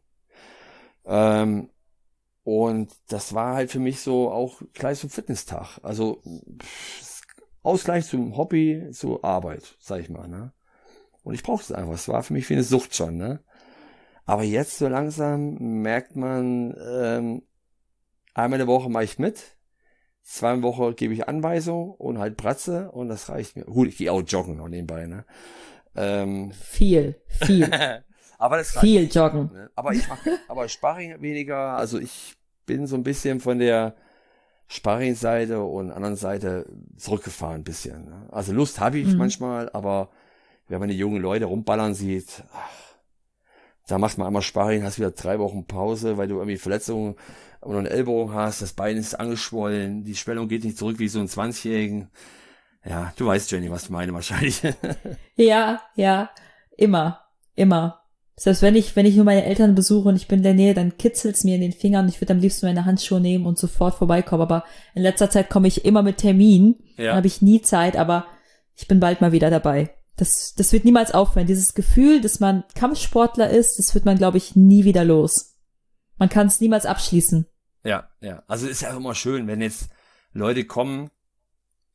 Und das war halt für mich so auch gleich zum Fitnesstag. Also Ausgleich zum Hobby, zur Arbeit, sag ich mal. Ne? Und ich brauchte es einfach. Es war für mich wie eine Sucht schon. Ne? Aber jetzt so langsam merkt man, einmal in der Woche mache ich mit, 2 in der Woche gebe ich Anweisung und halt Bratze und das reicht mir. Gut, ich gehe auch joggen noch nebenbei. Ne? Viel. Aber das viel joggen. Ne? Aber Sparring weniger. Also ich bin so ein bisschen von der Sparring-Seite und anderen Seite zurückgefahren ein bisschen. Ne? Also Lust habe ich manchmal, aber wenn man die jungen Leute rumballern sieht, da macht man einmal Sparring, hast wieder 3 Wochen Pause, weil du irgendwie Verletzungen oder einen Ellbogen hast, das Bein ist angeschwollen, die Schwellung geht nicht zurück wie so ein 20-Jährigen. Ja, du weißt, Jenny, was ich meine wahrscheinlich. Ja, immer. Selbst wenn ich nur meine Eltern besuche und ich bin in der Nähe, dann kitzelt's mir in den Fingern. Ich würde am liebsten meine Handschuhe nehmen und sofort vorbeikommen. Aber in letzter Zeit komme ich immer mit Termin. Ja. Da habe ich nie Zeit, aber ich bin bald mal wieder dabei. Das wird niemals aufhören. Dieses Gefühl, dass man Kampfsportler ist, das wird man, glaube ich, nie wieder los. Man kann es niemals abschließen. Ja. Also ist ja immer schön, wenn jetzt Leute kommen,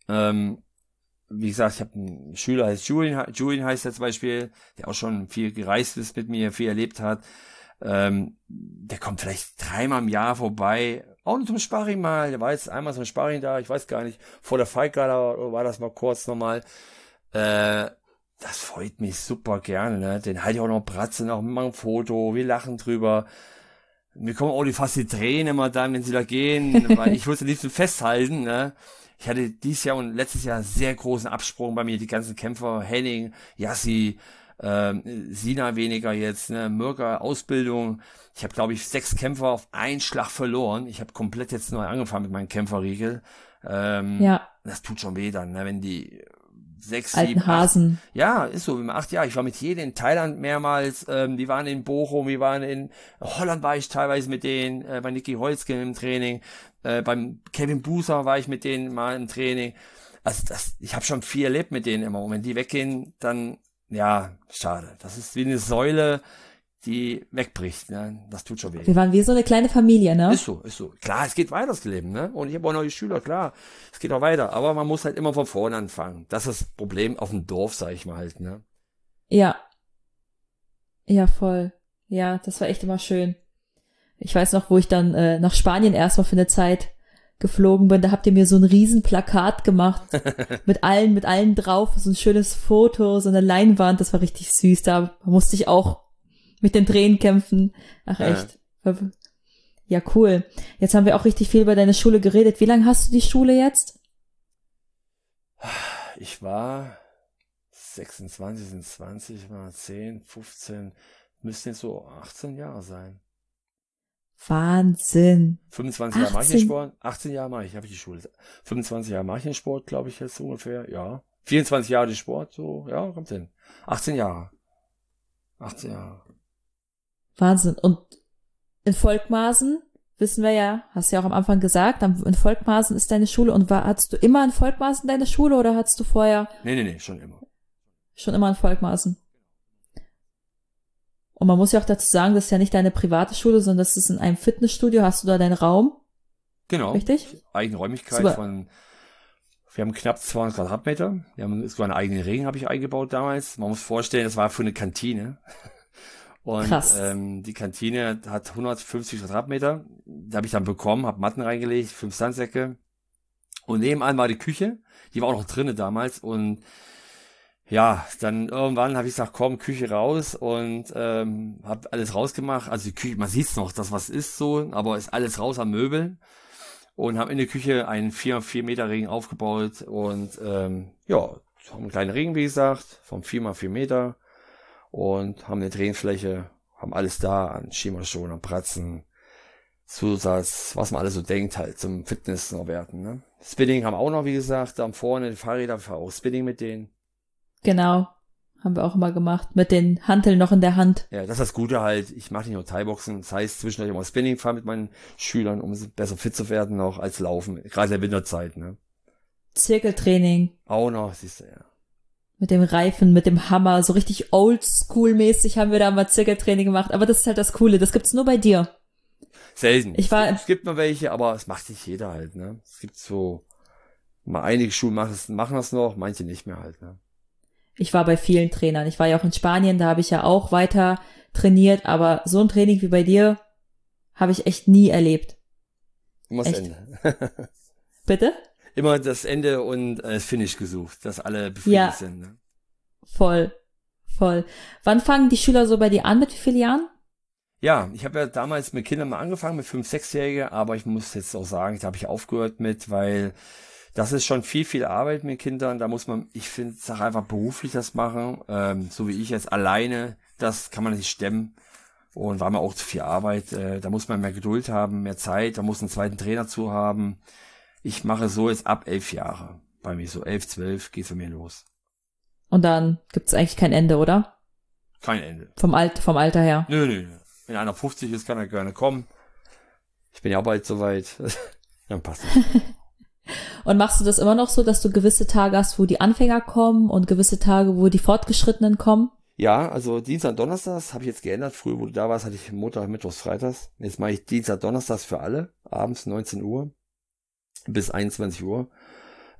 Wie gesagt, ich habe einen Schüler, heißt Julian heißt er zum Beispiel, der auch schon viel gereist ist mit mir, viel erlebt hat. Der kommt vielleicht 3-mal im Jahr vorbei, auch nur zum Sparring mal. Der war jetzt einmal zum Sparring da, ich weiß gar nicht, vor der Fight Gala war das mal kurz nochmal. Das freut mich super gerne, ne? Den halte ich auch noch Bratze, noch mal ein Foto, wir lachen drüber. Mir kommen auch fast die Tränen immer dann, wenn sie da gehen, weil ich wollte liebsten festhalten, ne? Ich hatte dieses Jahr und letztes Jahr sehr großen Absprung bei mir, die ganzen Kämpfer, Henning, Yassi, Sina weniger jetzt, ne, Mirka, Ausbildung. Ich habe, glaube ich, 6 Kämpfer auf einen Schlag verloren. Ich habe komplett jetzt neu angefangen mit meinem Kämpferriegel. Das tut schon weh dann, ne, wenn die 6, alten 7, 8, Hasen. ja, ist so, 8 Jahre. Ich war mit jedem in Thailand mehrmals, die waren in Bochum, wir waren in Holland, war ich teilweise mit denen, bei Niki Holzgen im Training, beim Kevin Buser war ich mit denen mal im Training. Also ich habe schon viel erlebt mit denen immer. Und wenn die weggehen, dann, ja, schade. Das ist wie eine Säule, die wegbricht, ne? Das tut schon weh. Wir waren wie so eine kleine Familie, ne? Ist so. Klar, es geht weiter, das Leben, ne? Und ich habe auch neue Schüler, klar. Es geht auch weiter. Aber man muss halt immer von vorne anfangen. Das ist das Problem auf dem Dorf, sag ich mal halt, ne? Ja. Ja, voll. Ja, das war echt immer schön. Ich weiß noch, wo ich dann nach Spanien erstmal für eine Zeit geflogen bin, da habt ihr mir so ein riesen Plakat gemacht. mit allen drauf, so ein schönes Foto, so eine Leinwand, das war richtig süß. Da musste ich auch mit den Tränen kämpfen. Ach echt. Ja, cool. Jetzt haben wir auch richtig viel über deine Schule geredet. Wie lange hast du die Schule jetzt? Ich war 26, sind 20, war 10, 15, müssten jetzt so 18 Jahre sein. Wahnsinn. 25 Jahre mache ich den Sport, 18 Jahre habe ich die Schule. 25 Jahre mache ich den Sport, glaube ich jetzt ungefähr, ja. 24 Jahre den Sport, so, ja, kommt hin. 18 Jahre. 18 Jahre. Wahnsinn. Und in Volkmarsen, wissen wir ja, hast ja auch am Anfang gesagt, in Volkmarsen ist deine Schule. Und hattest du immer in Volkmarsen deine Schule oder hattest du vorher? Nee, schon immer. Schon immer in Volkmarsen. Und man muss ja auch dazu sagen, das ist ja nicht deine private Schule, sondern das ist in einem Fitnessstudio. Hast du da deinen Raum? Genau. Richtig? Eigene Räumlichkeit wir haben knapp 200 Quadratmeter. Wir haben sogar einen eigenen Ring, habe ich eingebaut damals. Man muss vorstellen, das war für eine Kantine. Und krass. Die Kantine hat 150 Quadratmeter. Da habe ich dann bekommen, habe Matten reingelegt, 5 Sandsäcke. Und nebenan war die Küche. Die war auch noch drinnen damals. Und ja, dann irgendwann habe ich gesagt, komm, Küche raus und habe alles rausgemacht. Also die Küche, man sieht's noch, dass was ist so, aber ist alles raus am Möbeln. Und habe in der Küche einen 4x4 Meter Ring aufgebaut und haben einen kleinen Ring, wie gesagt, vom 4x4 Meter und haben eine Drehfläche, haben alles da an Schieberschoner, Pratzen, Zusatz, was man alles so denkt halt zum Fitness noch werten. Ne? Spinning haben wir auch noch, wie gesagt, da vorne die Fahrräder, fahre auch Spinning mit denen. Genau, haben wir auch immer gemacht, mit den Hanteln noch in der Hand. Ja, das ist das Gute halt, ich mache nicht nur Thai-Boxen, das heißt zwischendurch immer Spinning fahren mit meinen Schülern, um besser fit zu werden noch als Laufen, gerade in der Winterzeit, ne. Zirkeltraining. Auch noch, siehst du, ja. Mit dem Reifen, mit dem Hammer, so richtig oldschool-mäßig haben wir da mal Zirkeltraining gemacht, aber das ist halt das Coole, das gibt's nur bei dir. Selten. Es gibt noch welche, aber es macht nicht jeder halt, ne. Es gibt so, mal einige Schulen machen das noch, manche nicht mehr halt, ne. Ich war bei vielen Trainern. Ich war ja auch in Spanien, da habe ich ja auch weiter trainiert, aber so ein Training wie bei dir habe ich echt nie erlebt. Immer das Ende. Bitte? Immer das Ende und das Finish gesucht, dass alle befriedigt sind. Ne? Voll. Wann fangen die Schüler so bei dir an, mit wie vielen Jahren? Ja, ich habe ja damals mit Kindern mal angefangen, mit 5-, 6-Jährige, aber ich muss jetzt auch sagen, da habe ich aufgehört mit, weil das ist schon viel Arbeit mit Kindern. Da muss man, ich finde, einfach beruflich das machen. So wie ich jetzt alleine, das kann man nicht stemmen. Und war mir auch zu viel Arbeit. Da muss man mehr Geduld haben, mehr Zeit. Da muss einen zweiten Trainer zu haben. Ich mache so jetzt ab 11 Jahre. Bei mir so 11, 12 geht's bei mir los. Und dann gibt's eigentlich kein Ende, oder? Kein Ende. Vom Alter her. Nö. Wenn einer 50 ist, kann er gerne kommen. Ich bin ja auch bald soweit. Dann passt das. Und machst du das immer noch so, dass du gewisse Tage hast, wo die Anfänger kommen und gewisse Tage, wo die Fortgeschrittenen kommen? Ja, also Dienstag und Donnerstags habe ich jetzt geändert. Früher, wo du da warst, hatte ich Montag, Mittwochs, Freitags. Jetzt mache ich Dienstag, Donnerstags für alle. Abends 19 Uhr bis 21 Uhr.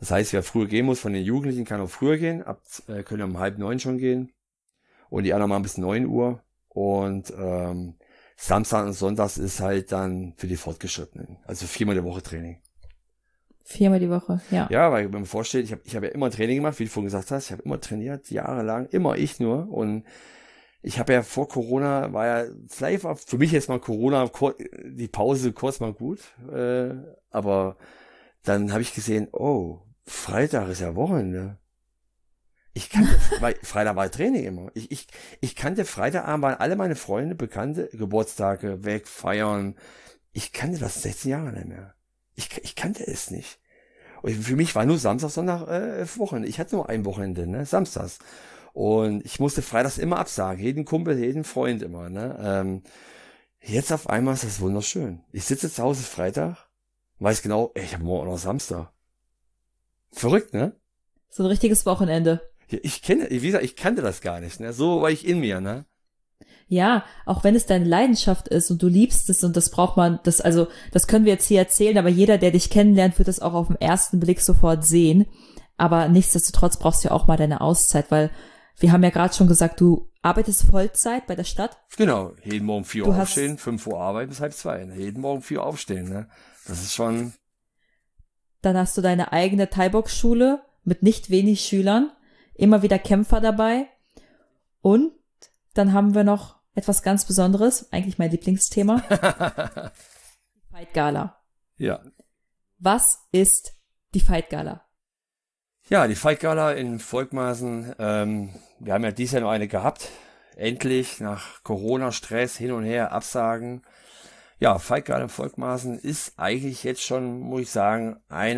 Das heißt, wer früher gehen muss von den Jugendlichen, kann auch früher gehen. Können um 8:30 schon gehen. Und die anderen mal bis 9 Uhr. Und Samstag und Sonntags ist halt dann für die Fortgeschrittenen. Also 4-mal die Woche Training. 4-mal die Woche, ja. Ja, weil wenn man vorstellt, ich hab ja immer Training gemacht, wie du vorhin gesagt hast. Ich habe immer trainiert, jahrelang. Immer ich nur. Und ich habe ja vor Corona, vielleicht war für mich jetzt mal Corona, die Pause kurz mal gut. Aber dann habe ich gesehen, oh, Freitag ist ja Wochenende. Weil Freitag war Training immer. Ich kannte Freitagabend, waren alle meine Freunde, Bekannte, Geburtstage, weg, feiern. Ich kannte das 16 Jahre nicht mehr. Ich kannte es nicht. Und für mich war nur Samstag, Sonntag, Wochenende. Ich hatte nur ein Wochenende, ne, samstags. Und ich musste freitags immer absagen. Jeden Kumpel, jeden Freund immer, ne. Jetzt auf einmal ist das wunderschön. Ich sitze zu Hause Freitag, weiß genau, ich habe morgen noch Samstag. Verrückt, ne? So ein richtiges Wochenende. Ja, wie gesagt, ich kannte das gar nicht, ne? So war ich in mir, ne? Ja, auch wenn es deine Leidenschaft ist und du liebst es und das braucht man, das können wir jetzt hier erzählen, aber jeder, der dich kennenlernt, wird das auch auf den ersten Blick sofort sehen. Aber nichtsdestotrotz brauchst du ja auch mal deine Auszeit, weil wir haben ja gerade schon gesagt, du arbeitest Vollzeit bei der Stadt. Genau, jeden Morgen 4 Uhr aufstehen, 5 Uhr arbeiten bis 1:30. Ne? Jeden Morgen 4 Uhr aufstehen, ne? Das ist schon... Dann hast du deine eigene Thai-Box-Schule mit nicht wenig Schülern, immer wieder Kämpfer dabei. Und dann haben wir noch etwas ganz Besonderes, eigentlich mein Lieblingsthema. Die Fight Gala. Ja. Was ist die Fight Gala? Ja, die Fight Gala in Volkmarsen. Wir haben ja dieses Jahr noch eine gehabt. Endlich, nach Corona-Stress, hin und her, Absagen. Ja, Fight Gala in Volkmarsen ist eigentlich jetzt schon, muss ich sagen,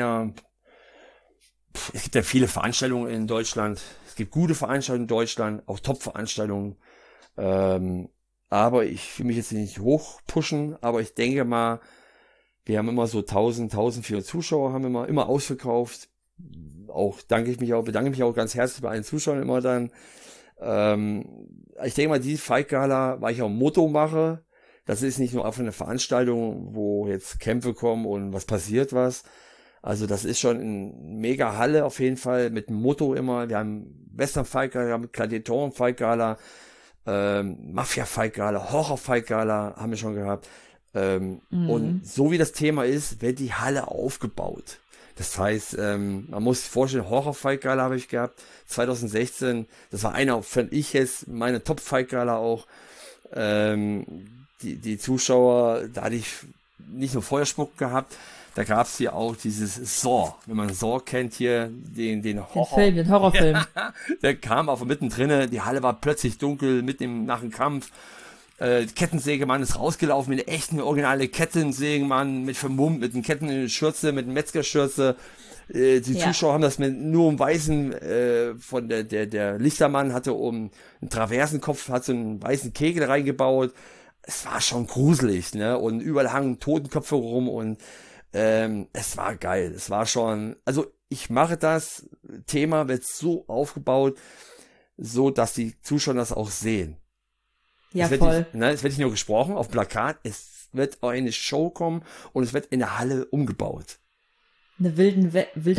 es gibt ja viele Veranstaltungen in Deutschland. Es gibt gute Veranstaltungen in Deutschland, auch Top-Veranstaltungen. Aber ich will mich jetzt nicht hochpushen, aber ich denke mal, wir haben immer so 1.400 Zuschauer, haben wir immer ausverkauft. Auch bedanke mich auch ganz herzlich bei allen Zuschauern immer dann. Ich denke mal, die Fight Gala, weil ich auch ein Motto mache, das ist nicht nur einfach eine Veranstaltung, wo jetzt Kämpfe kommen und was passiert was. Also das ist schon eine mega Halle auf jeden Fall mit einem Motto immer. Wir haben Western Fight Gala, wir haben Gladiatoren Fight Gala, Mafia Fight Gala, Horror Fight Gala haben wir schon gehabt. Und so wie das Thema ist, wird die Halle aufgebaut. Das heißt, man muss sich vorstellen, Horror Fight Gala habe ich gehabt, 2016. Das war fand ich jetzt, meine Top Fight Gala auch. Die Zuschauer, da hatte ich nicht nur Feuerspuck gehabt, da gab es hier auch dieses Saw, wenn man Saw kennt hier, den Horrorfilm. Der kam auch mittendrin, die Halle war plötzlich dunkel, nach dem Kampf. Kettensägemann ist rausgelaufen mit einer echten, originale Kettensägemann, vermummt, mit einer Kettenschürze, mit einer Metzgerschürze. Die Zuschauer haben das nur um weißen, von der Lichtermann hatte einen Traversenkopf, hat so einen weißen Kegel reingebaut. Es war schon gruselig, ne? Und überall hangen Totenköpfe rum und es war geil. Es war schon, also ich mache das Thema wird so aufgebaut, so dass die Zuschauer das auch sehen. Ja, voll. Es wird nicht nur gesprochen auf Plakat, es wird auch eine Show kommen und es wird in der Halle umgebaut. Eine wilden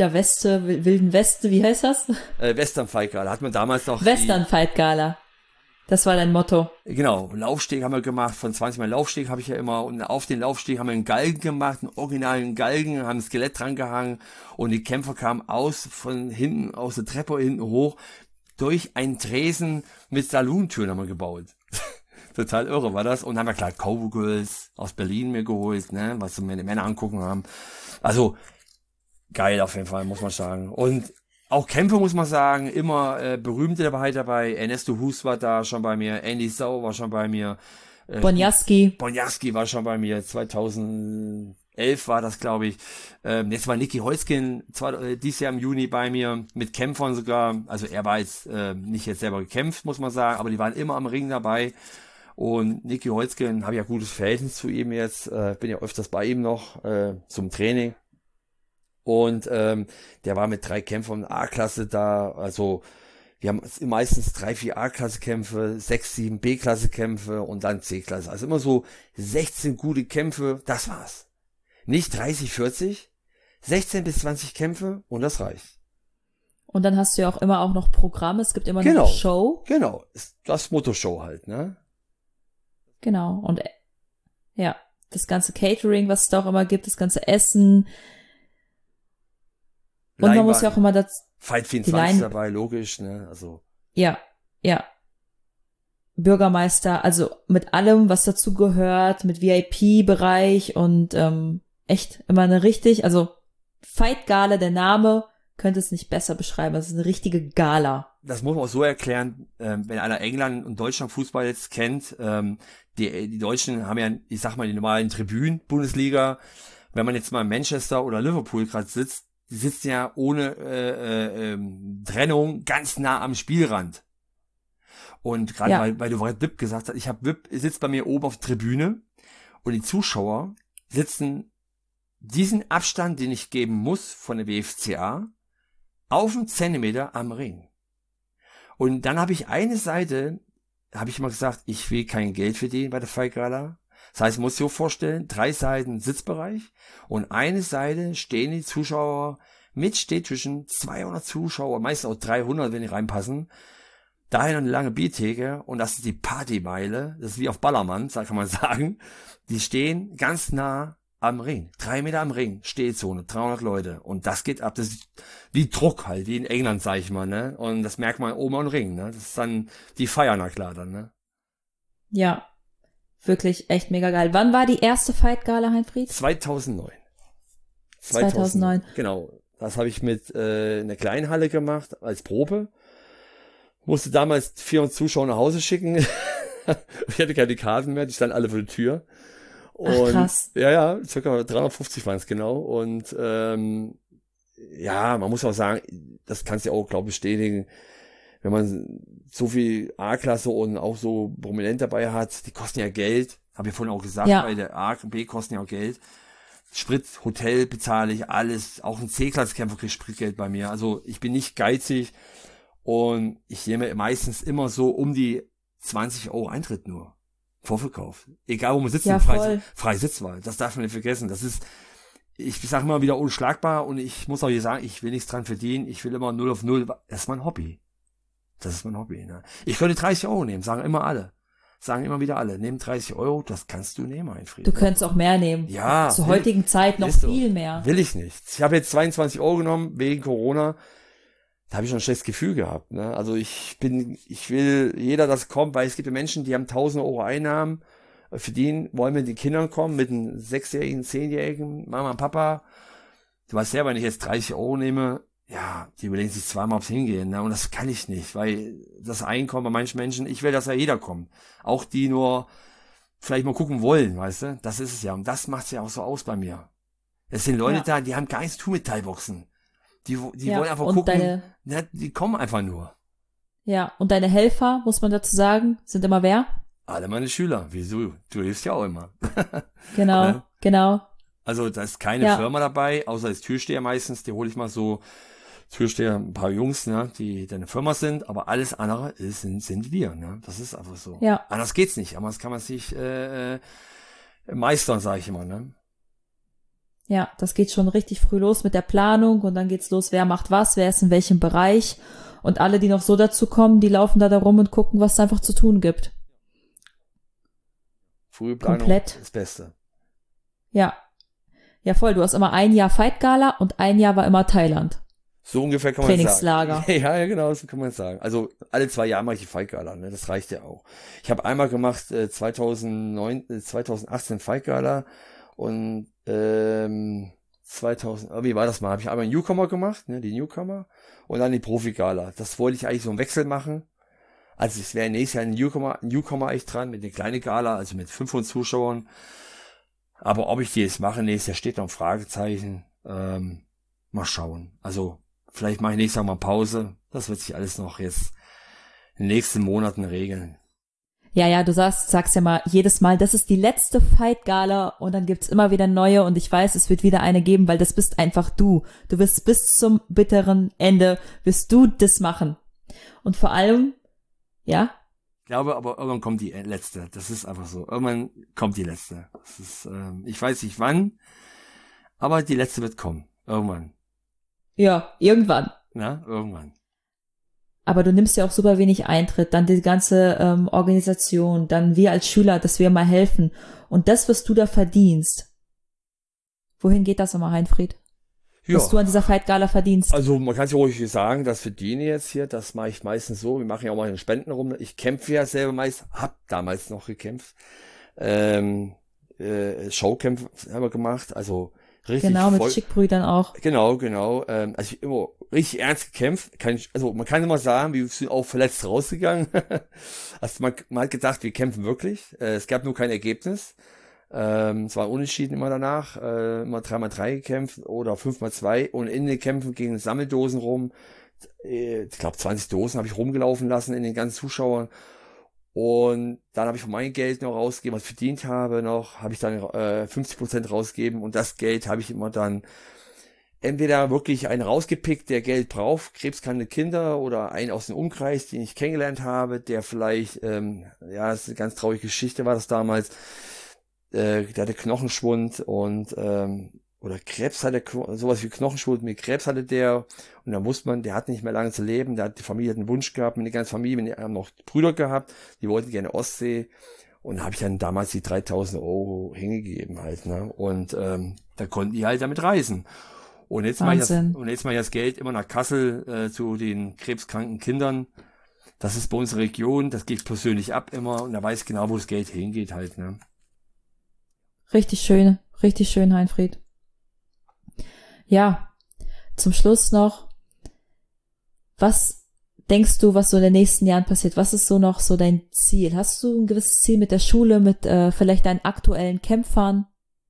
Weste, wie heißt das? Western Fight Gala hat man damals noch. Western Fight Gala. Das war dein Motto. Genau, Laufsteg haben wir gemacht, von 20 Mal Laufsteg habe ich ja immer und auf den Laufsteg haben wir einen Galgen gemacht, einen originalen Galgen, haben ein Skelett dran gehangen und die Kämpfer kamen von hinten, aus der Treppe hinten hoch, durch einen Tresen mit Salontüren haben wir gebaut. Total irre war das. Und haben wir klar Cowboy Girls aus Berlin mir geholt, ne, was so Männer angucken haben. Also, geil auf jeden Fall, muss man sagen. Und auch Kämpfe, muss man sagen, immer Berühmte dabei. Ernesto Hus war da schon bei mir, Andy Sau war schon bei mir. Bonjasky war schon bei mir, 2011 war das, glaube ich. Jetzt war Nicky Holzkin dieses Jahr im Juni bei mir, mit Kämpfern sogar. Also er war jetzt nicht jetzt selber gekämpft, muss man sagen, aber die waren immer am Ring dabei. Und Nicky Holzkin, habe ich ja gutes Verhältnis zu ihm jetzt, bin ja öfters bei ihm noch zum Training. Und der war mit 3 Kämpfern A-Klasse da, also wir haben meistens 3, 4 A-Klasse-Kämpfe, 6, 7 B-Klasse-Kämpfe und dann C-Klasse. Also immer so 16 gute Kämpfe, das war's. Nicht 30, 40, 16 bis 20 Kämpfe und das reicht. Und dann hast du ja auch immer auch noch Programme, es gibt immer noch eine Show. Genau, das Motto-Show halt, ne? Genau, und ja, das ganze Catering, was es da auch immer gibt, das ganze Essen. Und man muss ja auch immer Fight 24 dabei, logisch, ne? Also. Ja. Bürgermeister, also mit allem, was dazu gehört, mit VIP-Bereich und echt immer also Fight Gala, der Name könnte es nicht besser beschreiben. Es ist eine richtige Gala. Das muss man auch so erklären, wenn einer England und Deutschland Fußball jetzt kennt, die Deutschen haben ja, ich sag mal, die normalen Tribünen, Bundesliga. Wenn man jetzt mal in Manchester oder Liverpool gerade sitzt, die sitzen ja ohne Trennung ganz nah am Spielrand. Und gerade weil du gerade VIP gesagt hast, ich habe VIP, sitzt bei mir oben auf der Tribüne und die Zuschauer sitzen diesen Abstand, den ich geben muss von der WFCA, auf einen Zentimeter am Ring. Und dann habe ich eine Seite, habe ich mal gesagt, ich will kein Geld verdienen bei der Fight Gala. Das heißt, man muss sich so vorstellen, 3 Seiten Sitzbereich und eine Seite stehen die Zuschauer mit Stehtischen, 200 Zuschauer, meistens auch 300, wenn die reinpassen. Dahin eine lange Biertheke und das ist die Partymeile, das ist wie auf Ballermann, kann man sagen. Die stehen ganz nah am Ring, 3 Meter am Ring, Stehzone, 300 Leute und das geht ab, das ist wie Druck halt, wie in England, sag ich mal, ne, und das merkt man oben am Ring, ne, das ist dann die Feier, na klar dann, ne. Ja, wirklich echt mega geil. Wann war die erste Fight Gala, Heinfried? 2009. Genau, das habe ich mit einer kleinen Halle gemacht, als Probe. Musste damals 400 Zuschauer nach Hause schicken. Ich hatte keine Karten mehr, die standen alle vor der Tür. Und ach, krass. Ja, circa 350 waren es genau. Und ja, man muss auch sagen, das kannst du ja auch, glaube ich, bestätigen, wenn man so viel A-Klasse und auch so prominent dabei hat, die kosten ja Geld. Habe ich vorhin auch gesagt, bei der A und B kosten ja auch Geld. Sprit, Hotel bezahle ich, alles. Auch ein C-Klasse-Kämpfer kriegt Spritgeld bei mir. Also ich bin nicht geizig. Und ich nehme meistens immer so um die 20 € Eintritt nur. Vorverkauf. Egal wo man sitzt, ja, frei Sitzwahl. Das darf man nicht vergessen. Das ist, ich sage immer wieder unschlagbar und ich muss auch hier sagen, ich will nichts dran verdienen. Ich will immer 0 auf 0. Das ist mein Hobby. Ne? Ich könnte 30 € nehmen, sagen immer alle. Sagen immer wieder alle, nehmen 30 €, das kannst du nehmen, Heinfried. Du könntest auch mehr nehmen. Ja. Zur heutigen Zeit noch viel mehr. Will ich nicht. Ich habe jetzt 22 € genommen, wegen Corona. Da habe ich schon ein schlechtes Gefühl gehabt, ne? Also ich will jeder, das kommt, weil es gibt ja Menschen, die haben 1000 € Einnahmen, verdienen, wollen mit den Kindern kommen, mit einem 6-jährigen, 10-jährigen, Mama und Papa. Du weißt ja, wenn ich jetzt 30 € nehme, ja, die überlegen sich zweimal, ob's hingehen, ne? Und das kann ich nicht, weil das Einkommen bei manchen Menschen, ich will, dass ja jeder kommt. Auch die nur vielleicht mal gucken wollen, weißt du? Das ist es ja. Und das macht's ja auch so aus bei mir. Es sind Leute da, die haben gar nichts zu tun mit Thai-Boxen. Die wollen einfach gucken, die kommen einfach nur. Ja, und deine Helfer, muss man dazu sagen, sind immer wer? Alle meine Schüler, wieso? Du hilfst ja auch immer. Genau, genau. Also da ist keine Firma dabei, außer als Türsteher meistens, die hole ich mal so, Türsteher, ein paar Jungs, ne, die deine Firma sind, aber alles andere sind wir, ne? Das ist einfach so. Ja. Anders geht's nicht, anders kann man sich meistern, sage ich immer, ne? Ja, das geht schon richtig früh los mit der Planung und dann geht's los, wer macht was, wer ist in welchem Bereich und alle, die noch so dazu kommen, die laufen da rum und gucken, was es einfach zu tun gibt. Frühe Planung komplett. Das Beste. Ja. Ja, voll. Du hast immer ein Jahr Fight Gala und ein Jahr war immer Thailand. So ungefähr kann man Trainingslager. sagen. Ja, genau, so kann man sagen. Also alle 2 Jahre mache ich die Fight Gala, ne? Das reicht ja auch. Ich habe einmal gemacht 2018 Fight Gala und 2000, wie war das mal? Habe ich einmal Newcomer gemacht, ne, die Newcomer und dann die Profi-Gala. Das wollte ich eigentlich so einen Wechsel machen. Also es wäre nächstes Jahr ein Newcomer eigentlich dran mit der kleinen Gala, also mit 500 Zuschauern. Aber ob ich die jetzt mache, nächstes Jahr steht noch ein Fragezeichen. Mal schauen. Also vielleicht mache ich nächstes Jahr mal Pause. Das wird sich alles noch jetzt in den nächsten Monaten regeln. Ja, du sagst ja mal jedes Mal, das ist die letzte Fight-Gala und dann gibt's immer wieder neue und ich weiß, es wird wieder eine geben, weil das bist einfach du. Du wirst bis zum bitteren Ende, wirst du das machen. Und vor allem, ja? Ich glaube, aber irgendwann kommt die letzte. Das ist einfach so. Irgendwann kommt die letzte. Das ist, ich weiß nicht wann, aber die letzte wird kommen. Irgendwann. Ja, irgendwann. Na, irgendwann. Aber du nimmst ja auch super wenig Eintritt, dann die ganze Organisation, dann wir als Schüler, dass wir mal helfen. Und das, was du da verdienst, wohin geht das nochmal, Heinfried? Ja. Was du an dieser Fight Gala verdienst? Also man kann sich ruhig sagen, das verdiene jetzt hier, das mache ich meistens so. Wir machen ja auch mal eine Spendenrunde. Ich kämpfe ja selber hab damals noch gekämpft. Showkämpfe haben wir gemacht, also richtig Genau, mit voll, Schickbrüdern auch. Genau. Also ich immer richtig ernst gekämpft. Also man kann immer sagen, wir sind auch verletzt rausgegangen. Also man hat gedacht, wir kämpfen wirklich. Es gab nur kein Ergebnis. Es war unentschieden immer danach. Immer 3x3 gekämpft oder 5x2 und in den Kämpfen gegen Sammeldosen rum. Ich glaube 20 Dosen habe ich rumgelaufen lassen in den ganzen Zuschauern. Und dann habe ich von meinem Geld noch rausgegeben, was ich verdient habe noch, habe ich dann 50% rausgegeben und das Geld habe ich immer dann entweder wirklich einen rausgepickt, der Geld braucht, krebskranke Kinder oder einen aus dem Umkreis, den ich kennengelernt habe, der vielleicht, das ist eine ganz traurige Geschichte, war das damals, der hatte Knochenschwund und oder Krebs hatte, sowas wie Knochenschwund mit Krebs hatte der und dann wusste man, der hat nicht mehr lange zu leben, die Familie hat einen Wunsch gehabt, mit der ganzen Familie, wir haben noch Brüder gehabt, die wollten gerne Ostsee und habe ich dann damals die 3.000 Euro hingegeben halt, ne, und da konnten die halt damit reisen. Und jetzt mache ich das Geld immer nach Kassel zu den krebskranken Kindern. Das ist bei unserer Region, das geht persönlich ab immer und da weiß ich genau, wo das Geld hingeht halt, ne. Richtig schön, Heinfried. Ja, zum Schluss noch, was denkst du, was so in den nächsten Jahren passiert? Was ist so noch so dein Ziel? Hast du ein gewisses Ziel mit der Schule, mit vielleicht deinen aktuellen Kämpfern?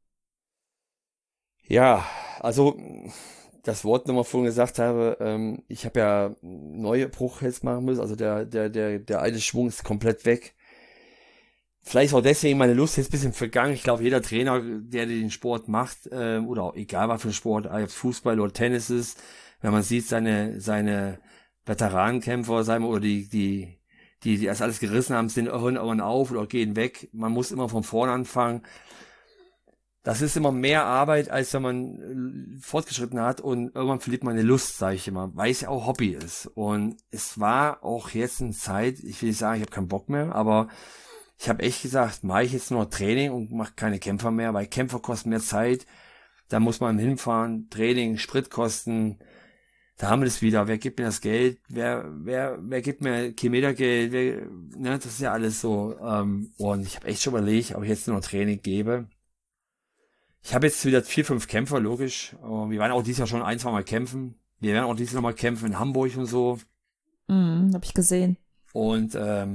Ja, also das Wort nochmal vorhin gesagt habe, ich habe ja neue Bruch jetzt machen müssen, also der alte Schwung ist komplett weg. Vielleicht auch deswegen meine Lust jetzt ein bisschen vergangen. Ich glaube, jeder Trainer, der den Sport macht, oder auch egal was für ein Sport, ob Fußball oder Tennis ist, wenn man sieht, seine Veteranenkämpfer, sagen wir, oder die das alles gerissen haben, sind irgendwann auf oder gehen weg. Man muss immer von vorne anfangen. Das ist immer mehr Arbeit, als wenn man fortgeschritten hat und irgendwann verliert man eine Lust, sage ich immer, weil es ja auch Hobby ist. Und es war auch jetzt eine Zeit, ich will nicht sagen, ich habe keinen Bock mehr, aber ich habe echt gesagt, mache ich jetzt nur Training und mache keine Kämpfer mehr, weil Kämpfer kosten mehr Zeit. Da muss man hinfahren, Training, Spritkosten. Da haben wir das wieder. Wer gibt mir das Geld? Wer gibt mir Kilometergeld? Das ist ja alles so. Und ich habe echt schon überlegt, ob ich jetzt nur Training gebe. Ich habe jetzt wieder 4, 5 Kämpfer, logisch. Wir werden auch dieses Jahr schon 1, 2 Mal kämpfen. Wir werden auch dieses Jahr noch mal kämpfen in Hamburg und so. Hab ich gesehen. Und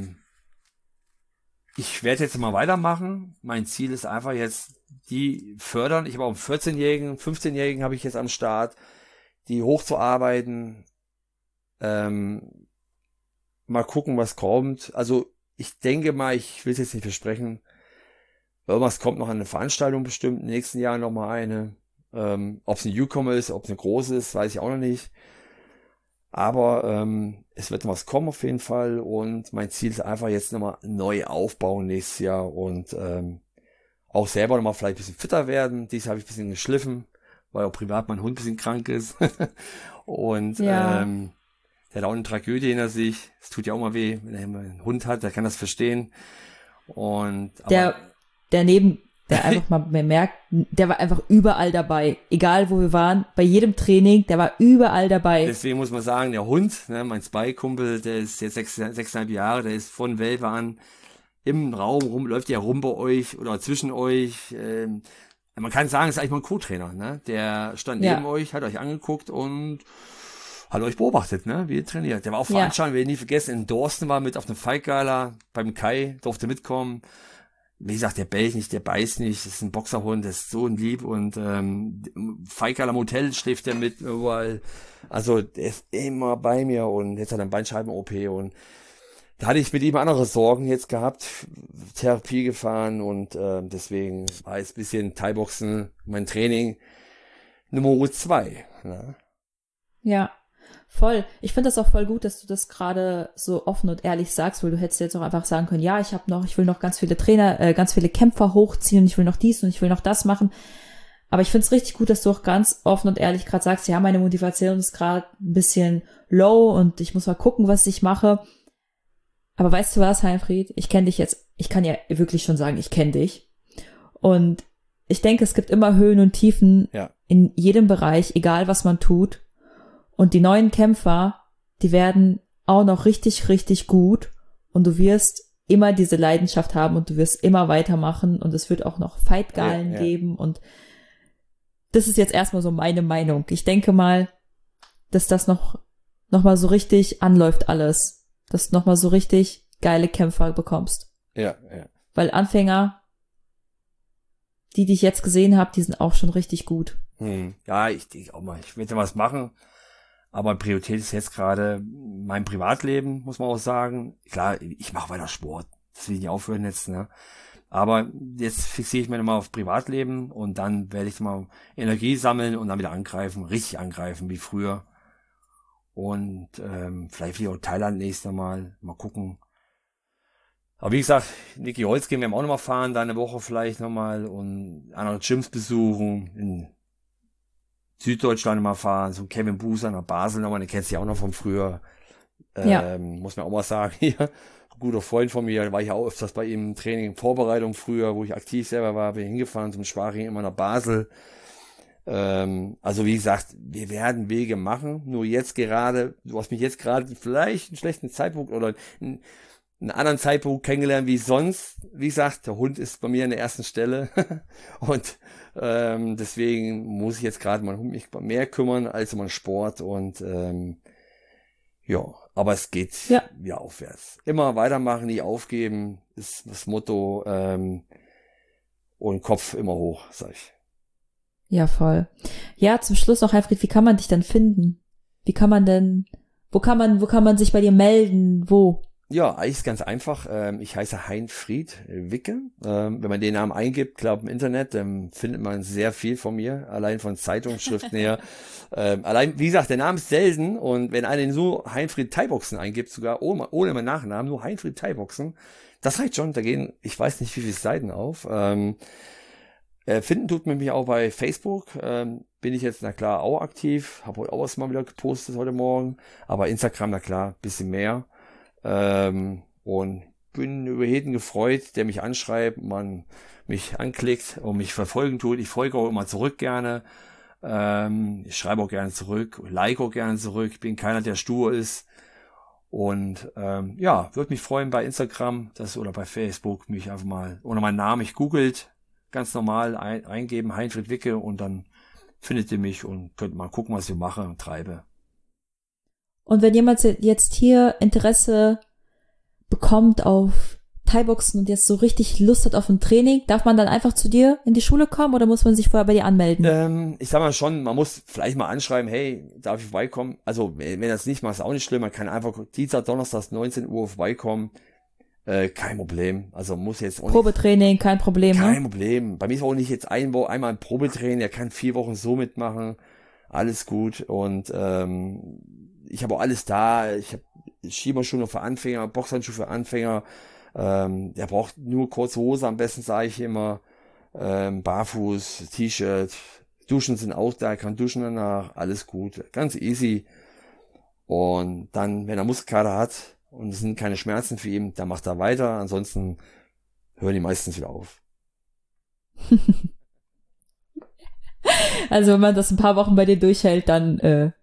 ich werde jetzt mal weitermachen. Mein Ziel ist einfach jetzt, die fördern. Ich habe auch einen 14-Jährigen, 15-Jährigen habe ich jetzt am Start, die hochzuarbeiten. Mal gucken, was kommt. Also ich denke mal, ich will es jetzt nicht versprechen. Irgendwas kommt noch an eine Veranstaltung bestimmt, im nächsten Jahr nochmal eine. Ob es ein Newcomer ist, ob es eine große ist, weiß ich auch noch nicht. Aber es wird noch was kommen auf jeden Fall und mein Ziel ist einfach jetzt nochmal neu aufbauen nächstes Jahr und auch selber nochmal vielleicht ein bisschen fitter werden. Dies habe ich ein bisschen geschliffen, weil auch privat mein Hund ein bisschen krank ist. Und Ja. der hat auch eine Tragödie hinter sich. Es tut ja auch mal weh, wenn er einen Hund hat, der kann das verstehen. Und aber, der einfach mal merkt, der war einfach überall dabei. Egal, wo wir waren, bei jedem Training, der war überall dabei. Deswegen muss man sagen, der Hund, ne, mein Spy-Kumpel, der ist jetzt 6,5 Jahre, der ist von Welpe an im Raum rum, läuft ja rum bei euch oder zwischen euch. Man kann sagen, es ist eigentlich mal ein Co-Trainer, ne? Der stand neben euch, hat euch angeguckt und hat euch beobachtet, ne? Wie ihr trainiert. Der war auf Veranstaltungen, wir nie vergessen, in Dorsten war mit auf dem Fight Gala, beim Kai, durfte mitkommen. Wie gesagt, der bellt nicht, der beißt nicht, das ist ein Boxerhund, das ist so ein Lieb und Fight Gala im Hotel schläft der mit überall. Also der ist immer bei mir und jetzt hat er einen Bandscheiben-OP und da hatte ich mit ihm andere Sorgen jetzt gehabt, Therapie gefahren und deswegen war jetzt ein bisschen Thai-Boxen mein Training Nummer 2. Ne? Ja, voll. Ich finde das auch voll gut, dass du das gerade so offen und ehrlich sagst, weil du hättest jetzt auch einfach sagen können, ja, ich will noch ganz viele Kämpfer hochziehen und ich will noch dies und ich will noch das machen. Aber ich find's richtig gut, dass du auch ganz offen und ehrlich gerade sagst, ja, meine Motivation ist gerade ein bisschen low und ich muss mal gucken, was ich mache. Aber weißt du was, Heinfried? Ich kenne dich jetzt, ich kann ja wirklich schon sagen, ich kenne dich. Und ich denke, es gibt immer Höhen und Tiefen in jedem Bereich, egal was man tut. Und die neuen Kämpfer, die werden auch noch richtig, richtig gut. Und du wirst immer diese Leidenschaft haben und du wirst immer weitermachen. Und es wird auch noch Fightgalen geben. Und das ist jetzt erstmal so meine Meinung. Ich denke mal, dass das noch mal so richtig anläuft alles. Dass du noch mal so richtig geile Kämpfer bekommst. Ja. Weil Anfänger, die ich jetzt gesehen habe, die sind auch schon richtig gut. Ja, ich denke auch mal, ich will ja was machen. Aber Priorität ist jetzt gerade mein Privatleben, muss man auch sagen. Klar, ich mache weiter Sport. Das will ich nicht aufhören jetzt, ne? Aber jetzt fixiere ich mich nochmal auf Privatleben und dann werde ich mal Energie sammeln und dann wieder angreifen, richtig angreifen wie früher. Und vielleicht wieder auch Thailand nächstes Mal gucken. Aber wie gesagt, Niki Holz gehen wir auch nochmal fahren, da eine Woche vielleicht nochmal und andere Gyms besuchen, in Süddeutschland mal fahren, so Kevin Buser nach Basel nochmal, den kennst du ja auch noch von früher. Muss man auch mal sagen, hier, ein guter Freund von mir, da war ich auch öfters bei ihm im Training, Vorbereitung früher, wo ich aktiv selber war, bin hingefahren zum Sparring immer nach Basel. Also wie gesagt, wir werden Wege machen, nur jetzt gerade, du hast mich jetzt gerade vielleicht einen schlechten Zeitpunkt oder einen anderen Zeitpunkt kennengelernt wie sonst. Wie gesagt, der Hund ist bei mir an der ersten Stelle und deswegen muss ich jetzt gerade mal um mich mehr kümmern als um den Sport und aber es geht wieder aufwärts. Immer weitermachen, nie aufgeben, ist das Motto und Kopf immer hoch, sag ich. Ja, voll. Ja, zum Schluss noch, Alfred, wie kann man dich denn finden? Wie kann man denn, wo kann man sich bei dir melden? Wo? Ja, eigentlich ist ganz einfach. Ich heiße Heinfried Wicke. Wenn man den Namen eingibt, glaube im Internet, findet man sehr viel von mir, allein von Zeitungsschriften her. Allein, wie gesagt, der Name ist selten und wenn einer so Heinfried Thai-Boxen eingibt, sogar ohne meinen Nachnamen, nur Heinfried Thai-Boxen, das reicht schon. Da gehen, ich weiß nicht, wie viele Seiten auf. Finden tut man mich auch bei Facebook. Bin ich jetzt, na klar, auch aktiv. Habe heute auch was mal wieder gepostet heute Morgen. Aber Instagram, na klar, bisschen mehr. Und bin über jeden gefreut, der mich anschreibt, man mich anklickt und mich verfolgen tut. Ich folge auch immer zurück gerne. Ich schreibe auch gerne zurück, like auch gerne zurück. Ich bin keiner, der stur ist. Und würde mich freuen bei Instagram oder bei Facebook mich einfach mal unter meinen Namen, ich googelt, ganz normal eingeben, Heinfried Wicke und dann findet ihr mich und könnt mal gucken, was ich mache und treibe. Und wenn jemand jetzt hier Interesse bekommt auf Thai-Boxen und jetzt so richtig Lust hat auf ein Training, darf man dann einfach zu dir in die Schule kommen oder muss man sich vorher bei dir anmelden? Ich sag mal schon, man muss vielleicht mal anschreiben, hey, darf ich vorbeikommen? Also wenn das nicht macht, ist auch nicht schlimm. Man kann einfach Dienstag, Donnerstag, 19 Uhr vorbeikommen. Kein Problem. Also muss jetzt auch Probetraining, kein Problem, kein Problem. Bei mir ist auch nicht jetzt einmal ein Probetraining, der kann 4 Wochen so mitmachen. Alles gut. Und ich habe auch alles da. Ich habe Schieberschuhe für Anfänger, Boxhandschuhe für Anfänger. Der braucht nur kurze Hose, am besten sage ich immer. Barfuß, T-Shirt. Duschen sind auch da, kann duschen danach. Alles gut. Ganz easy. Und dann, wenn er Muskelkater hat, und es sind keine Schmerzen für ihn, dann macht er weiter. Ansonsten hören die meistens wieder auf. Also wenn man das ein paar Wochen bei dir durchhält, dann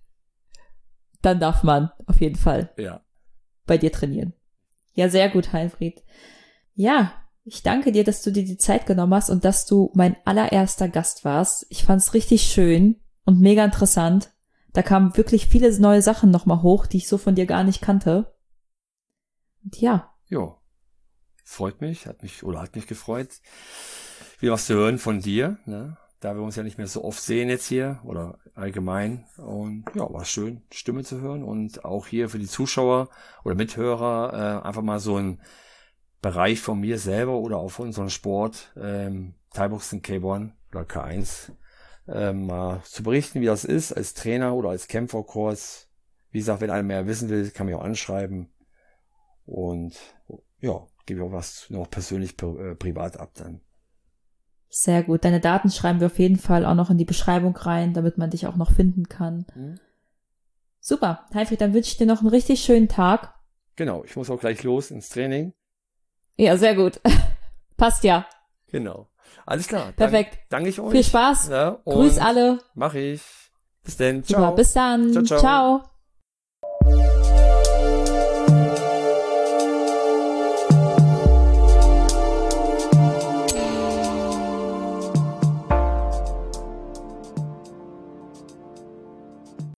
darf man auf jeden Fall bei dir trainieren. Ja, sehr gut, Heinfried. Ja, ich danke dir, dass du dir die Zeit genommen hast und dass du mein allererster Gast warst. Ich fand's richtig schön und mega interessant. Da kamen wirklich viele neue Sachen nochmal hoch, die ich so von dir gar nicht kannte. Und ja. Jo, freut mich, hat mich gefreut, wieder was zu hören von dir, ne? Da wir uns ja nicht mehr so oft sehen jetzt hier oder allgemein. Und ja, war schön, Stimme zu hören und auch hier für die Zuschauer oder Mithörer einfach mal so ein Bereich von mir selber oder auch von unserem Sport, Thai-Boxen K1 oder K1, mal zu berichten, wie das ist als Trainer oder als Kämpferkurs. Wie gesagt, wenn einer mehr wissen will, kann mich auch anschreiben. Und ja, gebe ich auch was noch persönlich privat ab dann. Sehr gut. Deine Daten schreiben wir auf jeden Fall auch noch in die Beschreibung rein, damit man dich auch noch finden kann. Super. Heinfried, dann wünsche ich dir noch einen richtig schönen Tag. Genau, ich muss auch gleich los ins Training. Ja, sehr gut. Passt ja. Genau. Alles klar. Perfekt. Danke ich euch. Viel Spaß. Ja, Grüß alle. Mach ich. Bis dann. Super. Ciao. Bis dann. Ciao, ciao. Ciao.